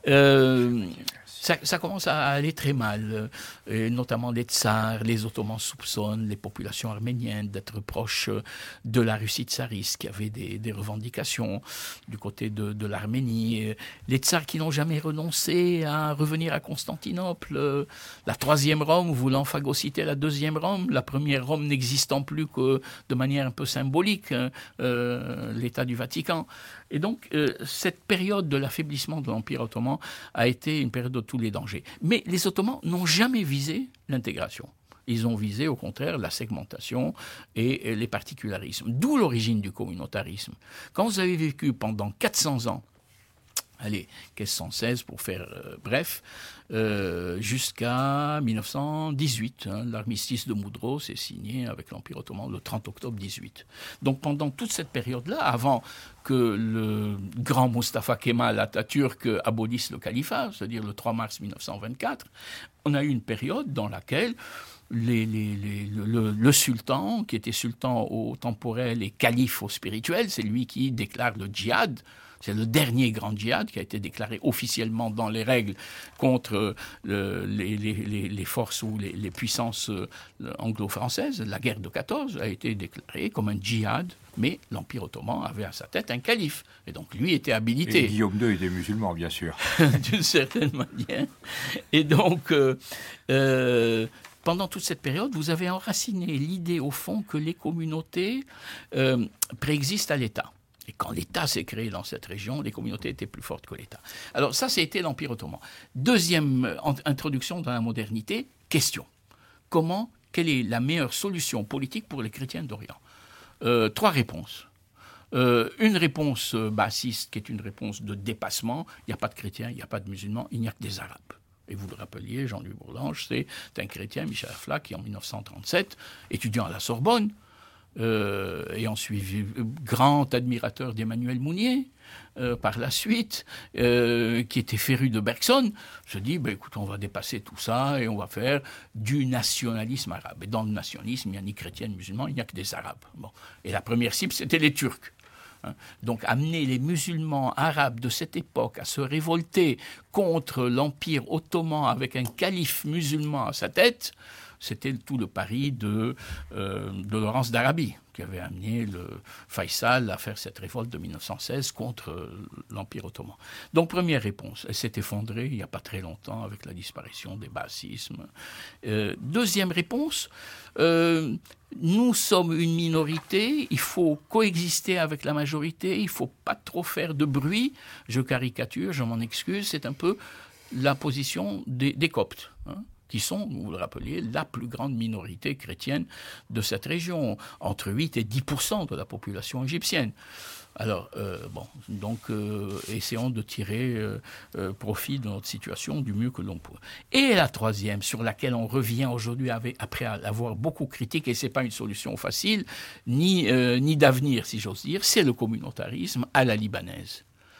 euh, ça, ça commence à aller très mal, et notamment les tsars, les Ottomans soupçonnent les populations arméniennes d'être proches de la Russie tsariste, qui avait des, des revendications du côté de, de l'Arménie. Les tsars qui n'ont jamais renoncé à revenir à Constantinople, la troisième Rome voulant phagocyter la deuxième Rome, la première Rome n'existant plus que de manière un peu symbolique, euh, l'État du Vatican. Et donc, euh, cette période de l'affaiblissement de l'Empire ottoman a été une période de tous les dangers. Mais les Ottomans n'ont jamais visé l'intégration. Ils ont visé, au contraire, la segmentation et, et les particularismes. D'où l'origine du communautarisme. Quand vous avez vécu pendant quatre cents ans, allez, mille quatre cent seize pour faire euh, bref, euh, jusqu'à mille neuf cent dix-huit. Hein, l'armistice de Moudros est signé avec l'Empire ottoman le trente octobre dix-huit. Donc pendant toute cette période-là, avant que le grand Mustafa Kemal Atatürk abolisse le califat, c'est-à-dire le trois mars mille neuf cent vingt-quatre, on a eu une période dans laquelle Les, les, les, le, le sultan, qui était sultan au temporel et calife au spirituel, c'est lui qui déclare le djihad. C'est le dernier grand djihad qui a été déclaré officiellement dans les règles contre euh, les, les, les forces ou les, les puissances euh, anglo-françaises. La guerre de quatorze a été déclarée comme un djihad, mais l'Empire ottoman avait à sa tête un calife. Et donc lui était habilité. Et Guillaume deux était musulman, bien sûr. D'une certaine manière. Et donc... Euh, euh, Pendant toute cette période, vous avez enraciné l'idée, au fond, que les communautés euh, préexistent à l'État. Et quand l'État s'est créé dans cette région, les communautés étaient plus fortes que l'État. Alors ça, c'était l'Empire ottoman. Deuxième introduction dans la modernité, question. Comment, quelle est la meilleure solution politique pour les chrétiens d'Orient ? euh, Trois réponses. Euh, une réponse bassiste, qui est une réponse de dépassement. Il n'y a pas de chrétiens, il n'y a pas de musulmans, il n'y a que des Arabes. Et vous le rappeliez, Jean-Louis Bourlange, c'est un chrétien, Michel Aflaq, qui en mille neuf cent trente-sept, étudiant à la Sorbonne, euh, ayant suivi, grand admirateur d'Emmanuel Mounier, euh, par la suite, euh, qui était féru de Bergson, se dit, ben, écoute, on va dépasser tout ça et on va faire du nationalisme arabe. Et dans le nationalisme, il n'y a ni chrétiens ni musulmans, il n'y a que des Arabes. Bon. Et la première cible, c'était les Turcs. Donc amener les musulmans arabes de cette époque à se révolter contre l'Empire ottoman avec un calife musulman à sa tête, c'était tout le pari de, euh, de Laurence d'Arabie, qui avait amené le Faisal à faire cette révolte de mille neuf cent seize contre l'Empire ottoman. Donc première réponse, elle s'est effondrée il n'y a pas très longtemps avec la disparition des bassismes. Euh, deuxième réponse, euh, nous sommes une minorité, il faut coexister avec la majorité, il ne faut pas trop faire de bruit. Je caricature, je m'en excuse, c'est un peu la position des, des Coptes, hein, qui sont, vous le rappeliez, la plus grande minorité chrétienne de cette région, entre huit et dix pour cent de la population égyptienne. Alors, euh, bon, donc, euh, essayons de tirer euh, euh, profit de notre situation du mieux que l'on peut. Et la troisième, sur laquelle on revient aujourd'hui avec, après avoir beaucoup critiqué, et ce n'est pas une solution facile, ni, euh, ni d'avenir, si j'ose dire, c'est le communautarisme à la libanaise.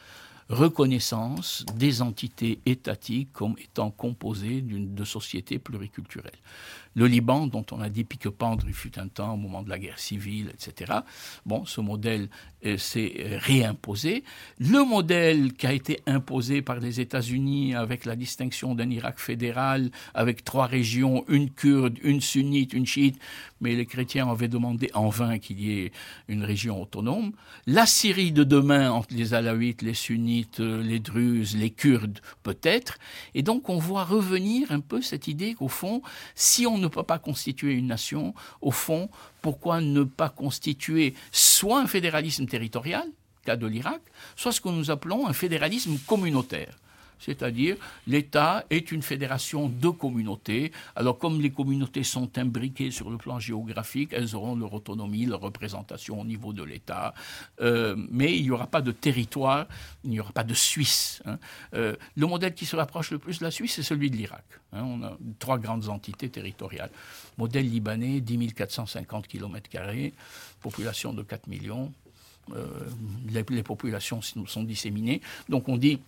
reconnaissance des entités étatiques comme étant composées d'une, de sociétés pluriculturelles. Le Liban, dont on a dit pique-pendre, il fut un temps au moment de la guerre civile, et cetera. Bon, ce modèle euh, s'est euh, réimposé. Le modèle qui a été imposé par les États-Unis avec la distinction d'un Irak fédéral, avec trois régions, une kurde, une sunnite, une chiite, mais les chrétiens avaient demandé en vain qu'il y ait une région autonome. La Syrie de demain, entre les alaouites, les sunnites, les druzes, les kurdes, peut-être. Et donc, on voit revenir un peu cette idée qu'au fond, si on ne peut pas constituer une nation, au fond, pourquoi ne pas constituer soit un fédéralisme territorial, cas de l'Irak, soit ce que nous appelons un fédéralisme communautaire. C'est-à-dire, l'État est une fédération de communautés. Alors, comme les communautés sont imbriquées sur le plan géographique, elles auront leur autonomie, leur représentation au niveau de l'État. Euh, mais il n'y aura pas de territoire, il n'y aura pas de Suisse. Hein. Euh, le modèle qui se rapproche le plus de la Suisse, c'est celui de l'Irak. Hein. On a trois grandes entités territoriales. Modèle libanais, dix mille quatre cent cinquante kilomètres carrés, population de quatre millions. Euh, les, les populations sont disséminées. Donc, on dit...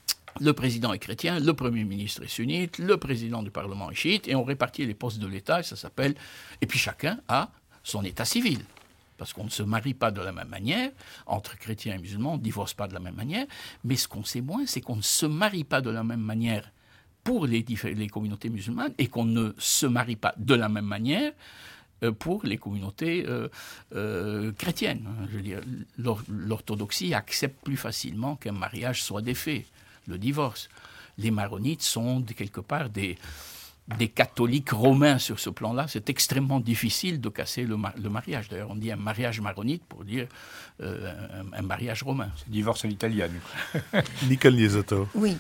Le président est chrétien, le premier ministre est sunnite, le président du Parlement est chiite, et on répartit les postes de l'État, et ça s'appelle... Et puis chacun a son état civil, parce qu'on ne se marie pas de la même manière, entre chrétiens et musulmans, on ne divorce pas de la même manière, mais ce qu'on sait moins, c'est qu'on ne se marie pas de la même manière pour les, les communautés musulmanes, et qu'on ne se marie pas de la même manière pour les communautés euh, euh, chrétiennes. Je veux dire, l'or- l'orthodoxie accepte plus facilement qu'un mariage soit défait. Le divorce. Les maronites sont quelque part des, des catholiques romains sur ce plan-là. C'est extrêmement difficile de casser le, ma- le mariage. D'ailleurs, on dit un mariage maronite pour dire euh, un, un mariage romain. C'est divorce à l'italienne. Nicole Niesotto. Oui,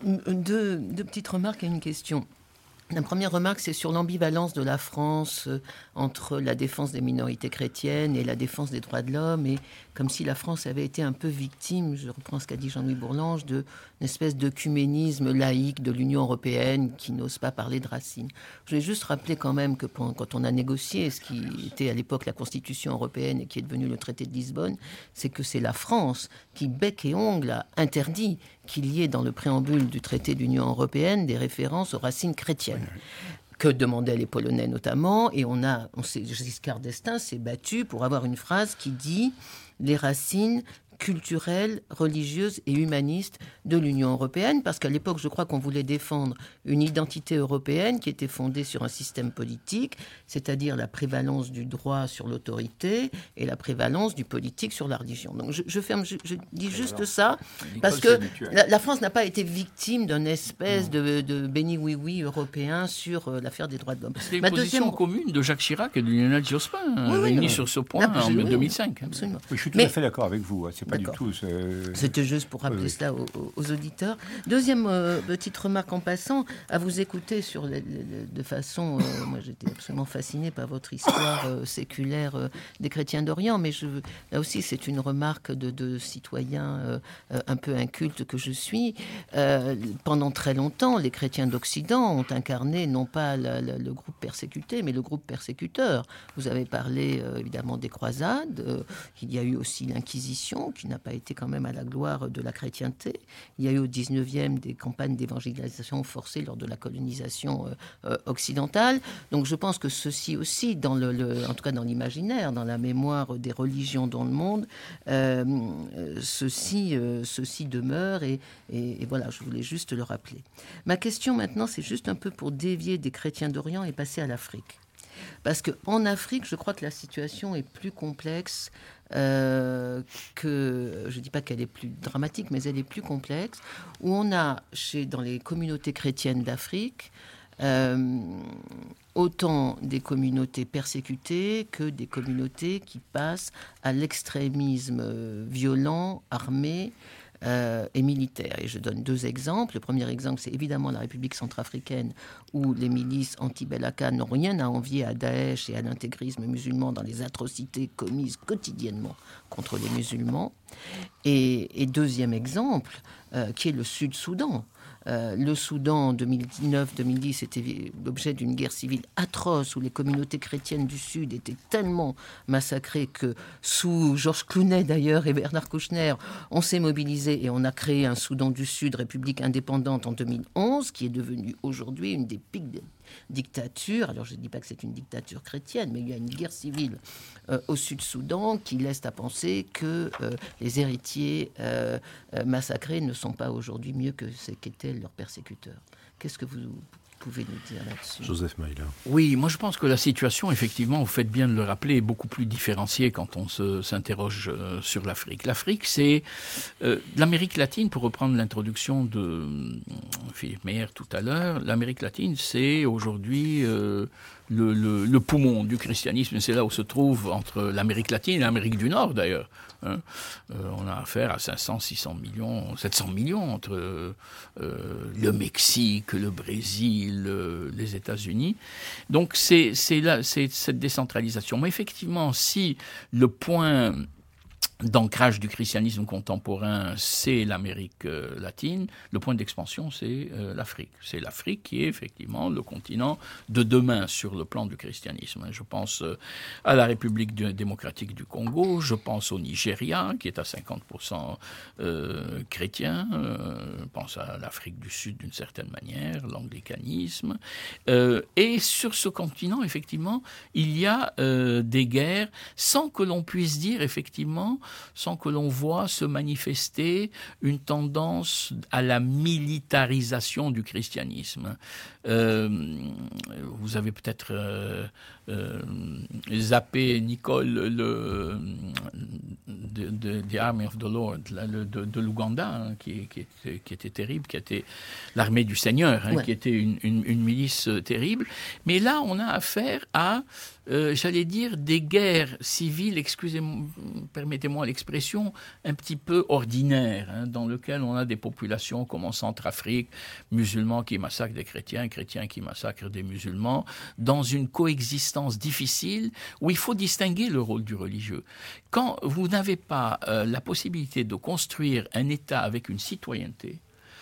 deux, deux petites remarques et une question. La première remarque, c'est sur l'ambivalence de la France euh, entre la défense des minorités chrétiennes et la défense des droits de l'homme, et comme si la France avait été un peu victime, je reprends ce qu'a dit Jean-Louis Bourlange, d'une espèce d'œcuménisme laïque de l'Union européenne qui n'ose pas parler de racines. Je vais juste rappeler quand même que quand on a négocié ce qui était à l'époque la Constitution européenne et qui est devenu le traité de Lisbonne, c'est que c'est la France qui, bec et ongle, a interdit qu'il y ait dans le préambule du traité de l'Union européenne des références aux racines chrétiennes. Que demandaient les Polonais notamment, et on a, on sait, Giscard d'Estaing s'est battu pour avoir une phrase qui dit « les racines culturelle, religieuse et humaniste de l'Union européenne, parce qu'à l'époque, je crois qu'on voulait défendre une identité européenne qui était fondée sur un système politique, c'est-à-dire la prévalence du droit sur l'autorité et la prévalence du politique sur la religion. Donc je, je ferme, je, je dis juste ça, parce que la, la France n'a pas été victime d'une espèce de, de béni-oui-oui européen sur euh, l'affaire des droits de l'homme. C'est une position deuxième... commune de Jacques Chirac et de Lionel Jospin, oui, réunis oui, sur ce point absolument, en deux mille cinq. Absolument. Oui, je suis tout Mais, à fait d'accord avec vous. C'est pas du tout. C'est... C'était juste pour rappeler oui, cela aux, aux auditeurs. Deuxième euh, petite remarque en passant, à vous écouter sur les, les, de façon, euh, moi j'étais absolument fascinée par votre histoire euh, séculaire euh, des chrétiens d'Orient, mais je, là aussi c'est une remarque de, de citoyen euh, un peu inculte que je suis. Euh, pendant très longtemps, les chrétiens d'Occident ont incarné non pas la, la, le groupe persécuté, mais le groupe persécuteur. Vous avez parlé euh, évidemment des croisades. Euh, il y a eu aussi l'Inquisition, qui n'a pas été quand même à la gloire de la chrétienté. Il y a eu au dix-neuvième des campagnes d'évangélisation forcée lors de la colonisation euh, occidentale. Donc je pense que ceci aussi, dans le, le, en tout cas dans l'imaginaire, dans la mémoire des religions dans le monde, euh, ceci, euh, ceci demeure et, et, et voilà, je voulais juste le rappeler. Ma question maintenant, c'est juste un peu pour dévier des chrétiens d'Orient et passer à l'Afrique. Parce qu'en Afrique, je crois que la situation est plus complexe euh, que... Je ne dis pas qu'elle est plus dramatique, mais elle est plus complexe, où on a, chez, dans les communautés chrétiennes d'Afrique, euh, autant des communautés persécutées que des communautés qui passent à l'extrémisme violent, armé, Euh, et militaire. Et je donne deux exemples. Le premier exemple, c'est évidemment la République centrafricaine, où les milices anti-Bellaka n'ont rien à envier à Daesh et à l'intégrisme musulman dans les atrocités commises quotidiennement contre les musulmans. Et, et deuxième exemple, euh, qui est le Sud-Soudan, Euh, le Soudan, en deux mille neuf deux mille dix, était l'objet d'une guerre civile atroce où les communautés chrétiennes du Sud étaient tellement massacrées que, sous Georges Clooney d'ailleurs et Bernard Kouchner, on s'est mobilisé et on a créé un Soudan du Sud, république indépendante en deux mille onze, qui est devenue aujourd'hui une des pics des dictatures. Alors je ne dis pas que c'est une dictature chrétienne, mais il y a une guerre civile euh, au Sud-Soudan qui laisse à penser que euh, les héritiers euh, euh, massacrés ne sont pas aujourd'hui mieux que ce qu'étaient leurs persécuteurs. Qu'est-ce que vous pouvez nous dire là-dessus? Joseph Maïla. Oui, moi je pense que la situation, effectivement, vous faites bien de le rappeler, est beaucoup plus différenciée quand on se, s'interroge euh, sur l'Afrique. L'Afrique, c'est euh, l'Amérique latine, pour reprendre l'introduction de euh, Philippe Meyer tout à l'heure, l'Amérique latine, c'est aujourd'hui euh, le, le, le poumon du christianisme. C'est là où se trouve, entre l'Amérique latine et l'Amérique du Nord d'ailleurs. Hein. Euh, on a affaire à cinq cents, six cents millions, sept cents millions entre euh, le Mexique, le Brésil, euh, les États-Unis. Donc c'est, c'est, là, c'est cette décentralisation. Mais effectivement, si le point d'ancrage du christianisme contemporain, c'est l'Amérique euh, latine, le point d'expansion, c'est euh, l'Afrique. C'est l'Afrique qui est effectivement le continent de demain sur le plan du christianisme. Je pense euh, à la République du, démocratique du Congo, je pense au Nigeria, qui est à cinquante pour cent euh, chrétien, euh, je pense à l'Afrique du Sud d'une certaine manière, l'anglicanisme. Euh, et sur ce continent, effectivement, il y a euh, des guerres sans que l'on puisse dire, effectivement, sans que l'on voit se manifester une tendance à la militarisation du christianisme. Euh, vous avez peut-être euh, euh, zappé, Nicole, le de, de, The Army of the Lord, là, le, de, de l'Ouganda, hein, qui, qui, qui était terrible, qui était l'armée du Seigneur, hein, ouais. qui était une, une, une milice terrible. Mais là, on a affaire à Euh, j'allais dire, des guerres civiles, excusez-moi, permettez-moi l'expression, un petit peu ordinaires, hein, dans lesquelles on a des populations comme en Centrafrique, musulmans qui massacrent des chrétiens, chrétiens qui massacrent des musulmans, dans une coexistence difficile où il faut distinguer le rôle du religieux. Quand vous n'avez pas euh, la possibilité de construire un État avec une citoyenneté,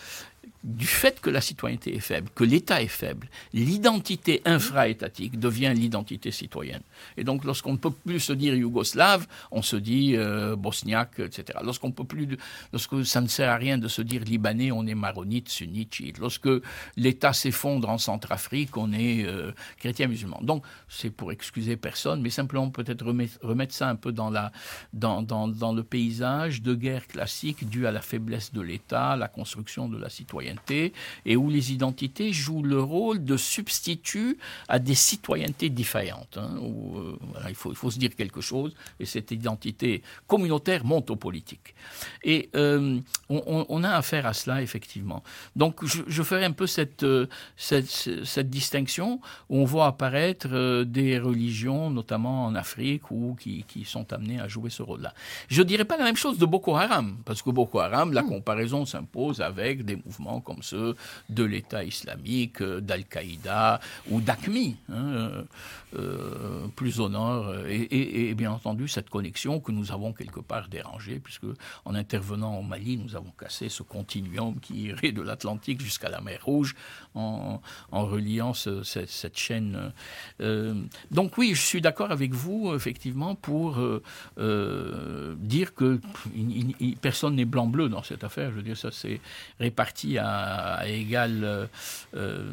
du fait que la citoyenneté est faible, que l'État est faible, l'identité infra-étatique devient l'identité citoyenne. Et donc, lorsqu'on ne peut plus se dire yougoslave, on se dit euh, bosniaque, et cetera. Lorsqu'on peut plus, de, lorsque ça ne sert à rien de se dire libanais, on est maronite, sunnite, chiite. Lorsque l'État s'effondre en Centrafrique, on est euh, chrétien musulman. Donc, c'est pour excuser personne, mais simplement peut-être remettre, remettre ça un peu dans, la, dans, dans, dans le paysage de guerre classique due à la faiblesse de l'État, la construction de la citoyenneté, et où les identités jouent le rôle de substitut à des citoyennetés différentes. Hein, où, euh, voilà, il, faut, il faut se dire quelque chose, et cette identité communautaire monte au politique. Et euh, on, on a affaire à cela, effectivement. Donc, je, je ferai un peu cette, cette, cette distinction où on voit apparaître euh, des religions, notamment en Afrique, où, qui, qui sont amenées à jouer ce rôle-là. Je ne dirais pas la même chose de Boko Haram, parce que Boko Haram, la comparaison s'impose avec des mouvements comme ceux de l'État islamique, d'Al-Qaïda ou d'Aqmi, hein, euh, plus au nord, et, et, et bien entendu cette connexion que nous avons quelque part dérangée, puisque en intervenant au Mali, nous avons cassé ce continuum qui irait de l'Atlantique jusqu'à la mer Rouge, en, en reliant ce, cette, cette chaîne. Euh, donc oui, je suis d'accord avec vous, effectivement, pour euh, euh, dire que il, il, personne n'est blanc-bleu dans cette affaire. Je veux dire, ça c'est réparti à à égal, euh, euh,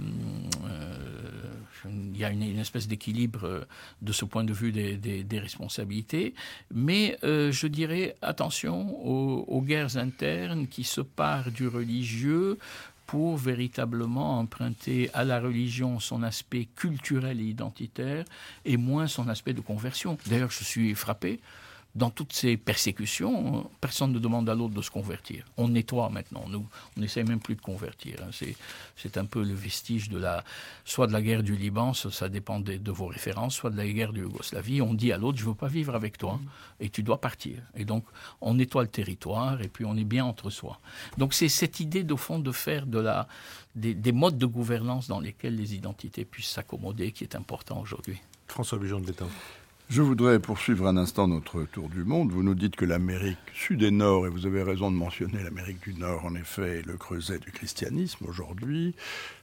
il y a une, une espèce d'équilibre de ce point de vue des, des, des responsabilités, mais euh, je dirais attention aux, aux guerres internes qui se parent du religieux pour véritablement emprunter à la religion son aspect culturel et identitaire et moins son aspect de conversion. D'ailleurs, je suis frappé. Dans toutes ces persécutions, personne ne demande à l'autre de se convertir. On nettoie maintenant. Nous, on n'essaie même plus de convertir. C'est, c'est un peu le vestige de la, soit de la guerre du Liban, ça, ça dépend de, de vos références, soit de la guerre de Yougoslavie. On dit à l'autre, je ne veux pas vivre avec toi et tu dois partir. Et donc, on nettoie le territoire et puis on est bien entre soi. Donc, c'est cette idée, de fond, de faire de la, des, des modes de gouvernance dans lesquels les identités puissent s'accommoder qui est important aujourd'hui. François Bujon de l'État. Je voudrais poursuivre un instant notre tour du monde. Vous nous dites que l'Amérique Sud et Nord, et vous avez raison de mentionner l'Amérique du Nord, en effet, est le creuset du christianisme aujourd'hui,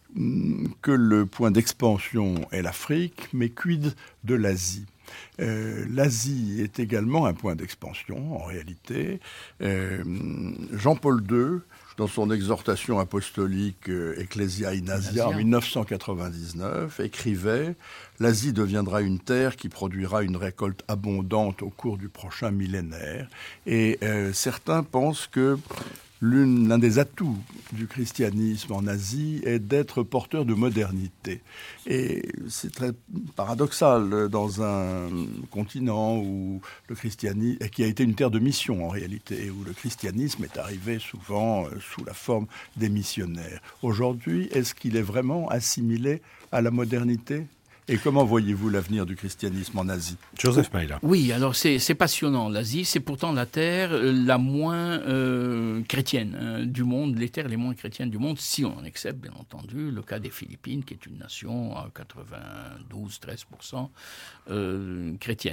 que le point d'expansion est l'Afrique, mais quid de l'Asie ? Euh, L'Asie est également un point d'expansion, en réalité. Euh, Jean-Paul deux, dans son exhortation apostolique euh, Ecclesia in Asia en dix-neuf cent quatre-vingt-dix-neuf, écrivait « L'Asie deviendra une terre qui produira une récolte abondante au cours du prochain millénaire ». Et euh, certains pensent que L'une, l'un des atouts du christianisme en Asie est d'être porteur de modernité. Et c'est très paradoxal dans un continent où le christianisme, qui a été une terre de mission en réalité, où le christianisme est arrivé souvent sous la forme des missionnaires. Aujourd'hui, est-ce qu'il est vraiment assimilé à la modernité ? Et comment voyez-vous l'avenir du christianisme en Asie ? Joseph Maïla. Oui, alors c'est, c'est passionnant. L'Asie, c'est pourtant la terre la moins euh, chrétienne hein, du monde, les terres les moins chrétiennes du monde, si on accepte, bien entendu, le cas des Philippines, qui est une nation à quatre-vingt-douze à treize pour cent euh, chrétienne.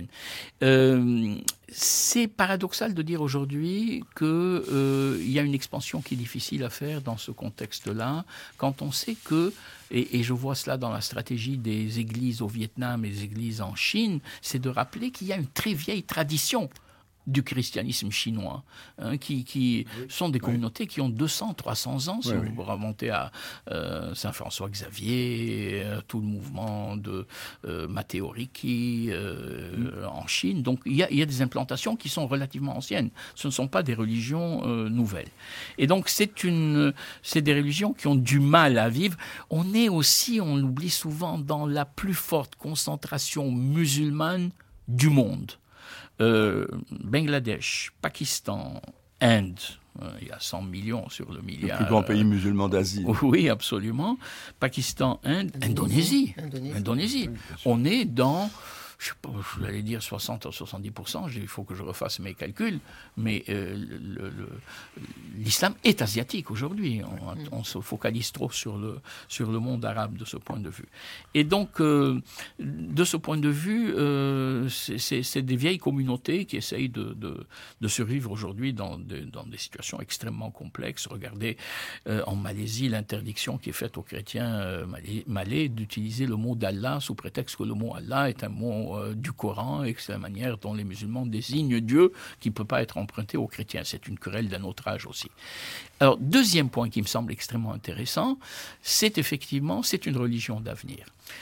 Euh, c'est paradoxal de dire aujourd'hui qu'il euh, y a une expansion qui est difficile à faire dans ce contexte-là, quand on sait que, et, et je vois cela dans la stratégie des églises au Vietnam et des églises en Chine, c'est de rappeler qu'il y a une très vieille tradition du christianisme chinois, hein, qui, qui oui, sont des communautés oui. qui ont deux cents, trois cents ans, si oui, vous oui. remontez à euh, Saint-François-Xavier, euh, tout le mouvement de euh, Matteo Ricci euh, mm. en Chine. Donc il y, a, il y a des implantations qui sont relativement anciennes. Ce ne sont pas des religions euh, nouvelles. Et donc c'est, une, c'est des religions qui ont du mal à vivre. On est aussi, on l'oublie souvent, dans la plus forte concentration musulmane du monde. Euh, Bangladesh, Pakistan, Inde, euh, il y a cent millions sur le milliard. Le plus grand pays musulman d'Asie. Euh, oui, absolument. Pakistan, Inde, Indonésie. Indonésie. Indonésie. Oui, on est dans, je sais pas, je vais aller dire soixante à soixante-dix pour cent, il faut que je refasse mes calculs, mais euh, le, le, l'islam est asiatique aujourd'hui. On, on se focalise trop sur le, sur le monde arabe de ce point de vue. Et donc, euh, de ce point de vue, euh, c'est, c'est, c'est des vieilles communautés qui essayent de, de, de survivre aujourd'hui dans, de, dans des situations extrêmement complexes. Regardez euh, en Malaisie l'interdiction qui est faite aux chrétiens euh, malais, malais d'utiliser le mot d'Allah sous prétexte que le mot Allah est un mot du Coran et que c'est la manière dont les musulmans désignent Dieu qui ne peut pas être emprunté aux chrétiens. C'est une querelle d'un autre âge aussi. Alors, deuxième point qui me semble extrêmement intéressant, c'est effectivement, c'est une religion d'avenir.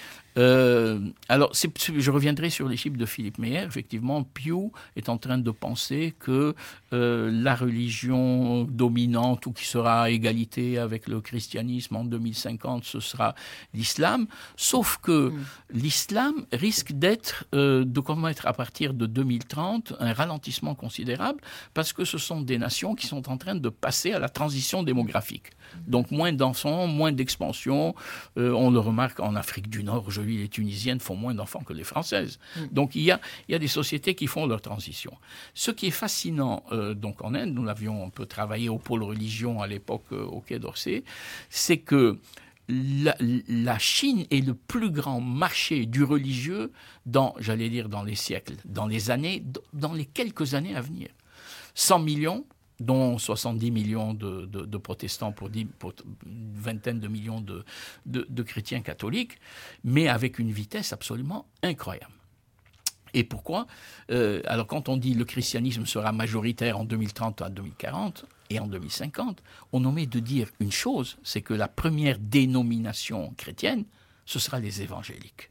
Euh, alors, c'est, je reviendrai sur les chiffres de Philippe Meyer. Effectivement, Pew est en train de penser que euh, la religion dominante ou qui sera à égalité avec le christianisme en deux mille cinquante, ce sera l'islam. Sauf que mmh. l'islam risque d'être, euh, de commettre à partir de deux mille trente un ralentissement considérable parce que ce sont des nations qui sont en train de passer à la transition démographique. Donc, moins d'enfants, moins d'expansion. Euh, on le remarque en Afrique du Nord. Aujourd'hui, les Tunisiennes font moins d'enfants que les Françaises. Donc, il y a, il y a des sociétés qui font leur transition. Ce qui est fascinant, euh, donc en Inde, nous l'avions un peu travaillé au pôle religion à l'époque euh, au Quai d'Orsay, c'est que la, la Chine est le plus grand marché du religieux dans, j'allais dire, dans les siècles, dans les années, dans les quelques années à venir. cent millions, dont soixante-dix millions de, de, de protestants pour, dix, pour une vingtaine de millions de, de, de chrétiens catholiques, mais avec une vitesse absolument incroyable. Et pourquoi ? euh, Alors quand on dit le christianisme sera majoritaire en deux mille trente à deux mille quarante et en deux mille cinquante, on omet de dire une chose, c'est que la première dénomination chrétienne, ce sera les évangéliques.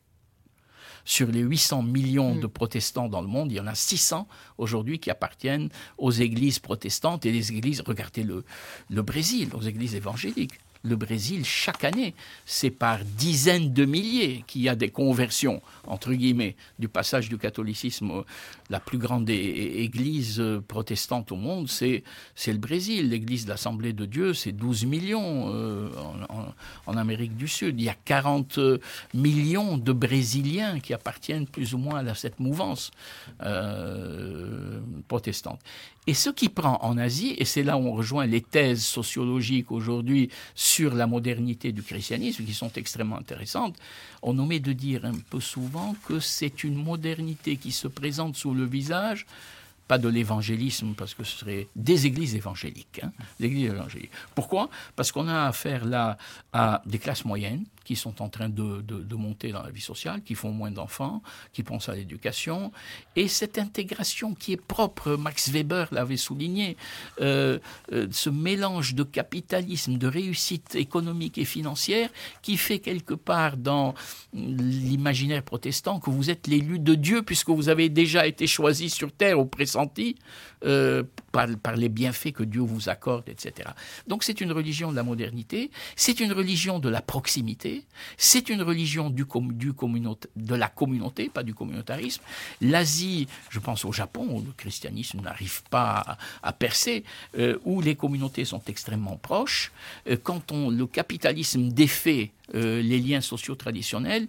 Sur les huit cents millions de protestants dans le monde, il y en a six cents aujourd'hui qui appartiennent aux églises protestantes et les églises, regardez le, le Brésil, aux églises évangéliques. Le Brésil, chaque année, c'est par dizaines de milliers qu'il y a des conversions, entre guillemets, du passage du catholicisme. La plus grande église protestante au monde, c'est, c'est le Brésil. L'église de l'Assemblée de Dieu, c'est douze millions euh, en, en, en Amérique du Sud. Il y a quarante millions de Brésiliens qui appartiennent plus ou moins à cette mouvance euh, protestante. Et ce qui prend en Asie, et c'est là où on rejoint les thèses sociologiques aujourd'hui sur la modernité du christianisme, qui sont extrêmement intéressantes, on omet de dire un peu souvent que c'est une modernité qui se présente sous le visage, pas de l'évangélisme, parce que ce serait des églises évangéliques. Hein, des églises évangéliques. Pourquoi ? Parce qu'on a affaire là à des classes moyennes qui sont en train de, de, de monter dans la vie sociale, qui font moins d'enfants, qui pensent à l'éducation. Et cette intégration qui est propre, Max Weber l'avait souligné, euh, euh, ce mélange de capitalisme, de réussite économique et financière, qui fait quelque part dans l'imaginaire protestant que vous êtes l'élu de Dieu, puisque vous avez déjà été choisi sur terre au pressenti euh, par, par les bienfaits que Dieu vous accorde, et cetera. Donc c'est une religion de la modernité, c'est une religion de la proximité, c'est une religion du, du de la communauté, pas du communautarisme. L'Asie, je pense au Japon, où le christianisme n'arrive pas à, à percer, euh, où les communautés sont extrêmement proches. Euh, quand on, le capitalisme défait Euh, les liens sociaux traditionnels,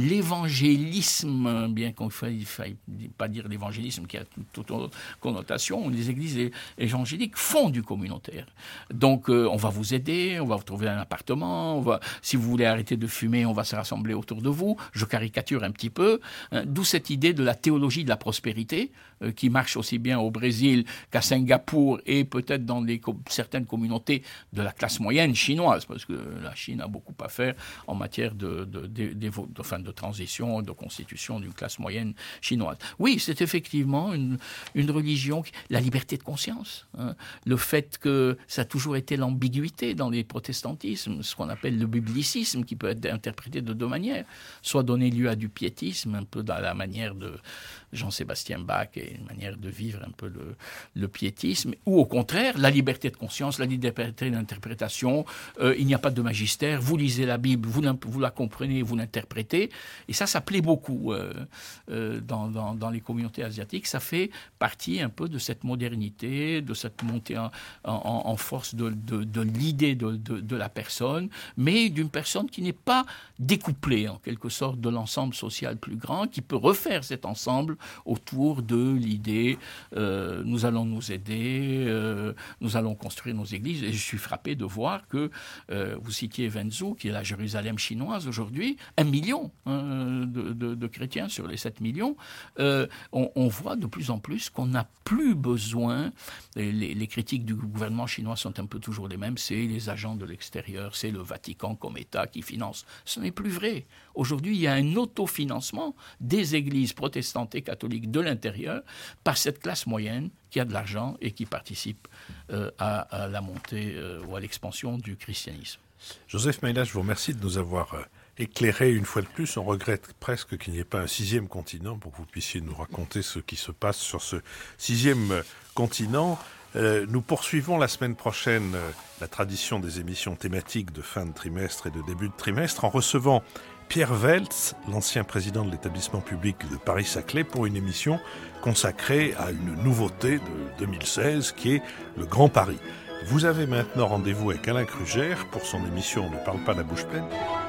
l'évangélisme, bien qu'on ne faille, faille pas dire l'évangélisme qui a toute autre connotation, les églises évangéliques font du communautaire. Donc euh, on va vous aider, on va vous trouver un appartement, on va, si vous voulez arrêter de fumer, on va se rassembler autour de vous. Je caricature un petit peu, hein, d'où cette idée de la théologie de la prospérité, euh, qui marche aussi bien au Brésil qu'à Singapour et peut-être dans les, certaines communautés de la classe moyenne chinoise, parce que la Chine a beaucoup à faire en matière de, de, de, de, de, enfin de transition, de constitution d'une classe moyenne chinoise. Oui, c'est effectivement une, une religion, la liberté de conscience, hein, le fait que ça a toujours été l'ambiguïté dans les protestantismes, ce qu'on appelle le biblicisme, qui peut être interprété de deux manières, soit donner lieu à du piétisme, un peu dans la manière de Jean-Sébastien Bach et une manière de vivre un peu le, le piétisme, ou au contraire, la liberté de conscience, la liberté d'interprétation, euh, il n'y a pas de magistère, vous lisez la Bible, vous, vous la comprenez, vous l'interprétez, et ça, ça plaît beaucoup euh, euh, dans, dans, dans les communautés asiatiques, ça fait partie un peu de cette modernité, de cette montée en, en, en force de, de, de l'idée de, de, de la personne, mais d'une personne qui n'est pas découplée, en quelque sorte, de l'ensemble social plus grand, qui peut refaire cet ensemble autour de l'idée euh, nous allons nous aider, euh, nous allons construire nos églises. Et je suis frappé de voir que, euh, vous citiez Wenzhou, qui est la Jérusalem chinoise aujourd'hui, un million hein, de, de, de chrétiens sur les sept millions, euh, on, on voit de plus en plus qu'on n'a plus besoin, les, les critiques du gouvernement chinois sont un peu toujours les mêmes, c'est les agents de l'extérieur, c'est le Vatican comme État qui finance. Ce n'est plus vrai. Aujourd'hui, il y a un autofinancement des églises protestantes et catholiques de l'intérieur par cette classe moyenne qui a de l'argent et qui participe euh, à, à la montée euh, ou à l'expansion du christianisme. Joseph Maïla, je vous remercie de nous avoir euh, éclairé une fois de plus. On regrette presque qu'il n'y ait pas un sixième continent pour que vous puissiez nous raconter ce qui se passe sur ce sixième euh, continent. Euh, nous poursuivons la semaine prochaine euh, la tradition des émissions thématiques de fin de trimestre et de début de trimestre en recevant Pierre Weltz, l'ancien président de l'établissement public de Paris-Saclay, pour une émission consacrée à une nouveauté de deux mille seize qui est le Grand Paris. Vous avez maintenant rendez-vous avec Alain Krugère pour son émission On ne parle pas la bouche pleine.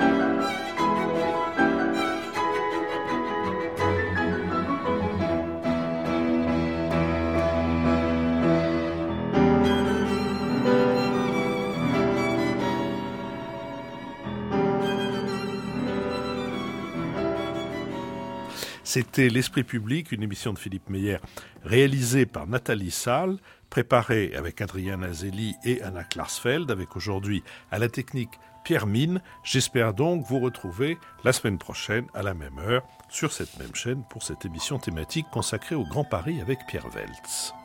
C'était L'Esprit public, une émission de Philippe Meyer réalisée par Nathalie Salle, préparée avec Adrien Azelli et Anna Klarsfeld, avec aujourd'hui à la technique Pierre Mine. J'espère donc vous retrouver la semaine prochaine à la même heure sur cette même chaîne pour cette émission thématique consacrée au Grand Paris avec Pierre Weltz.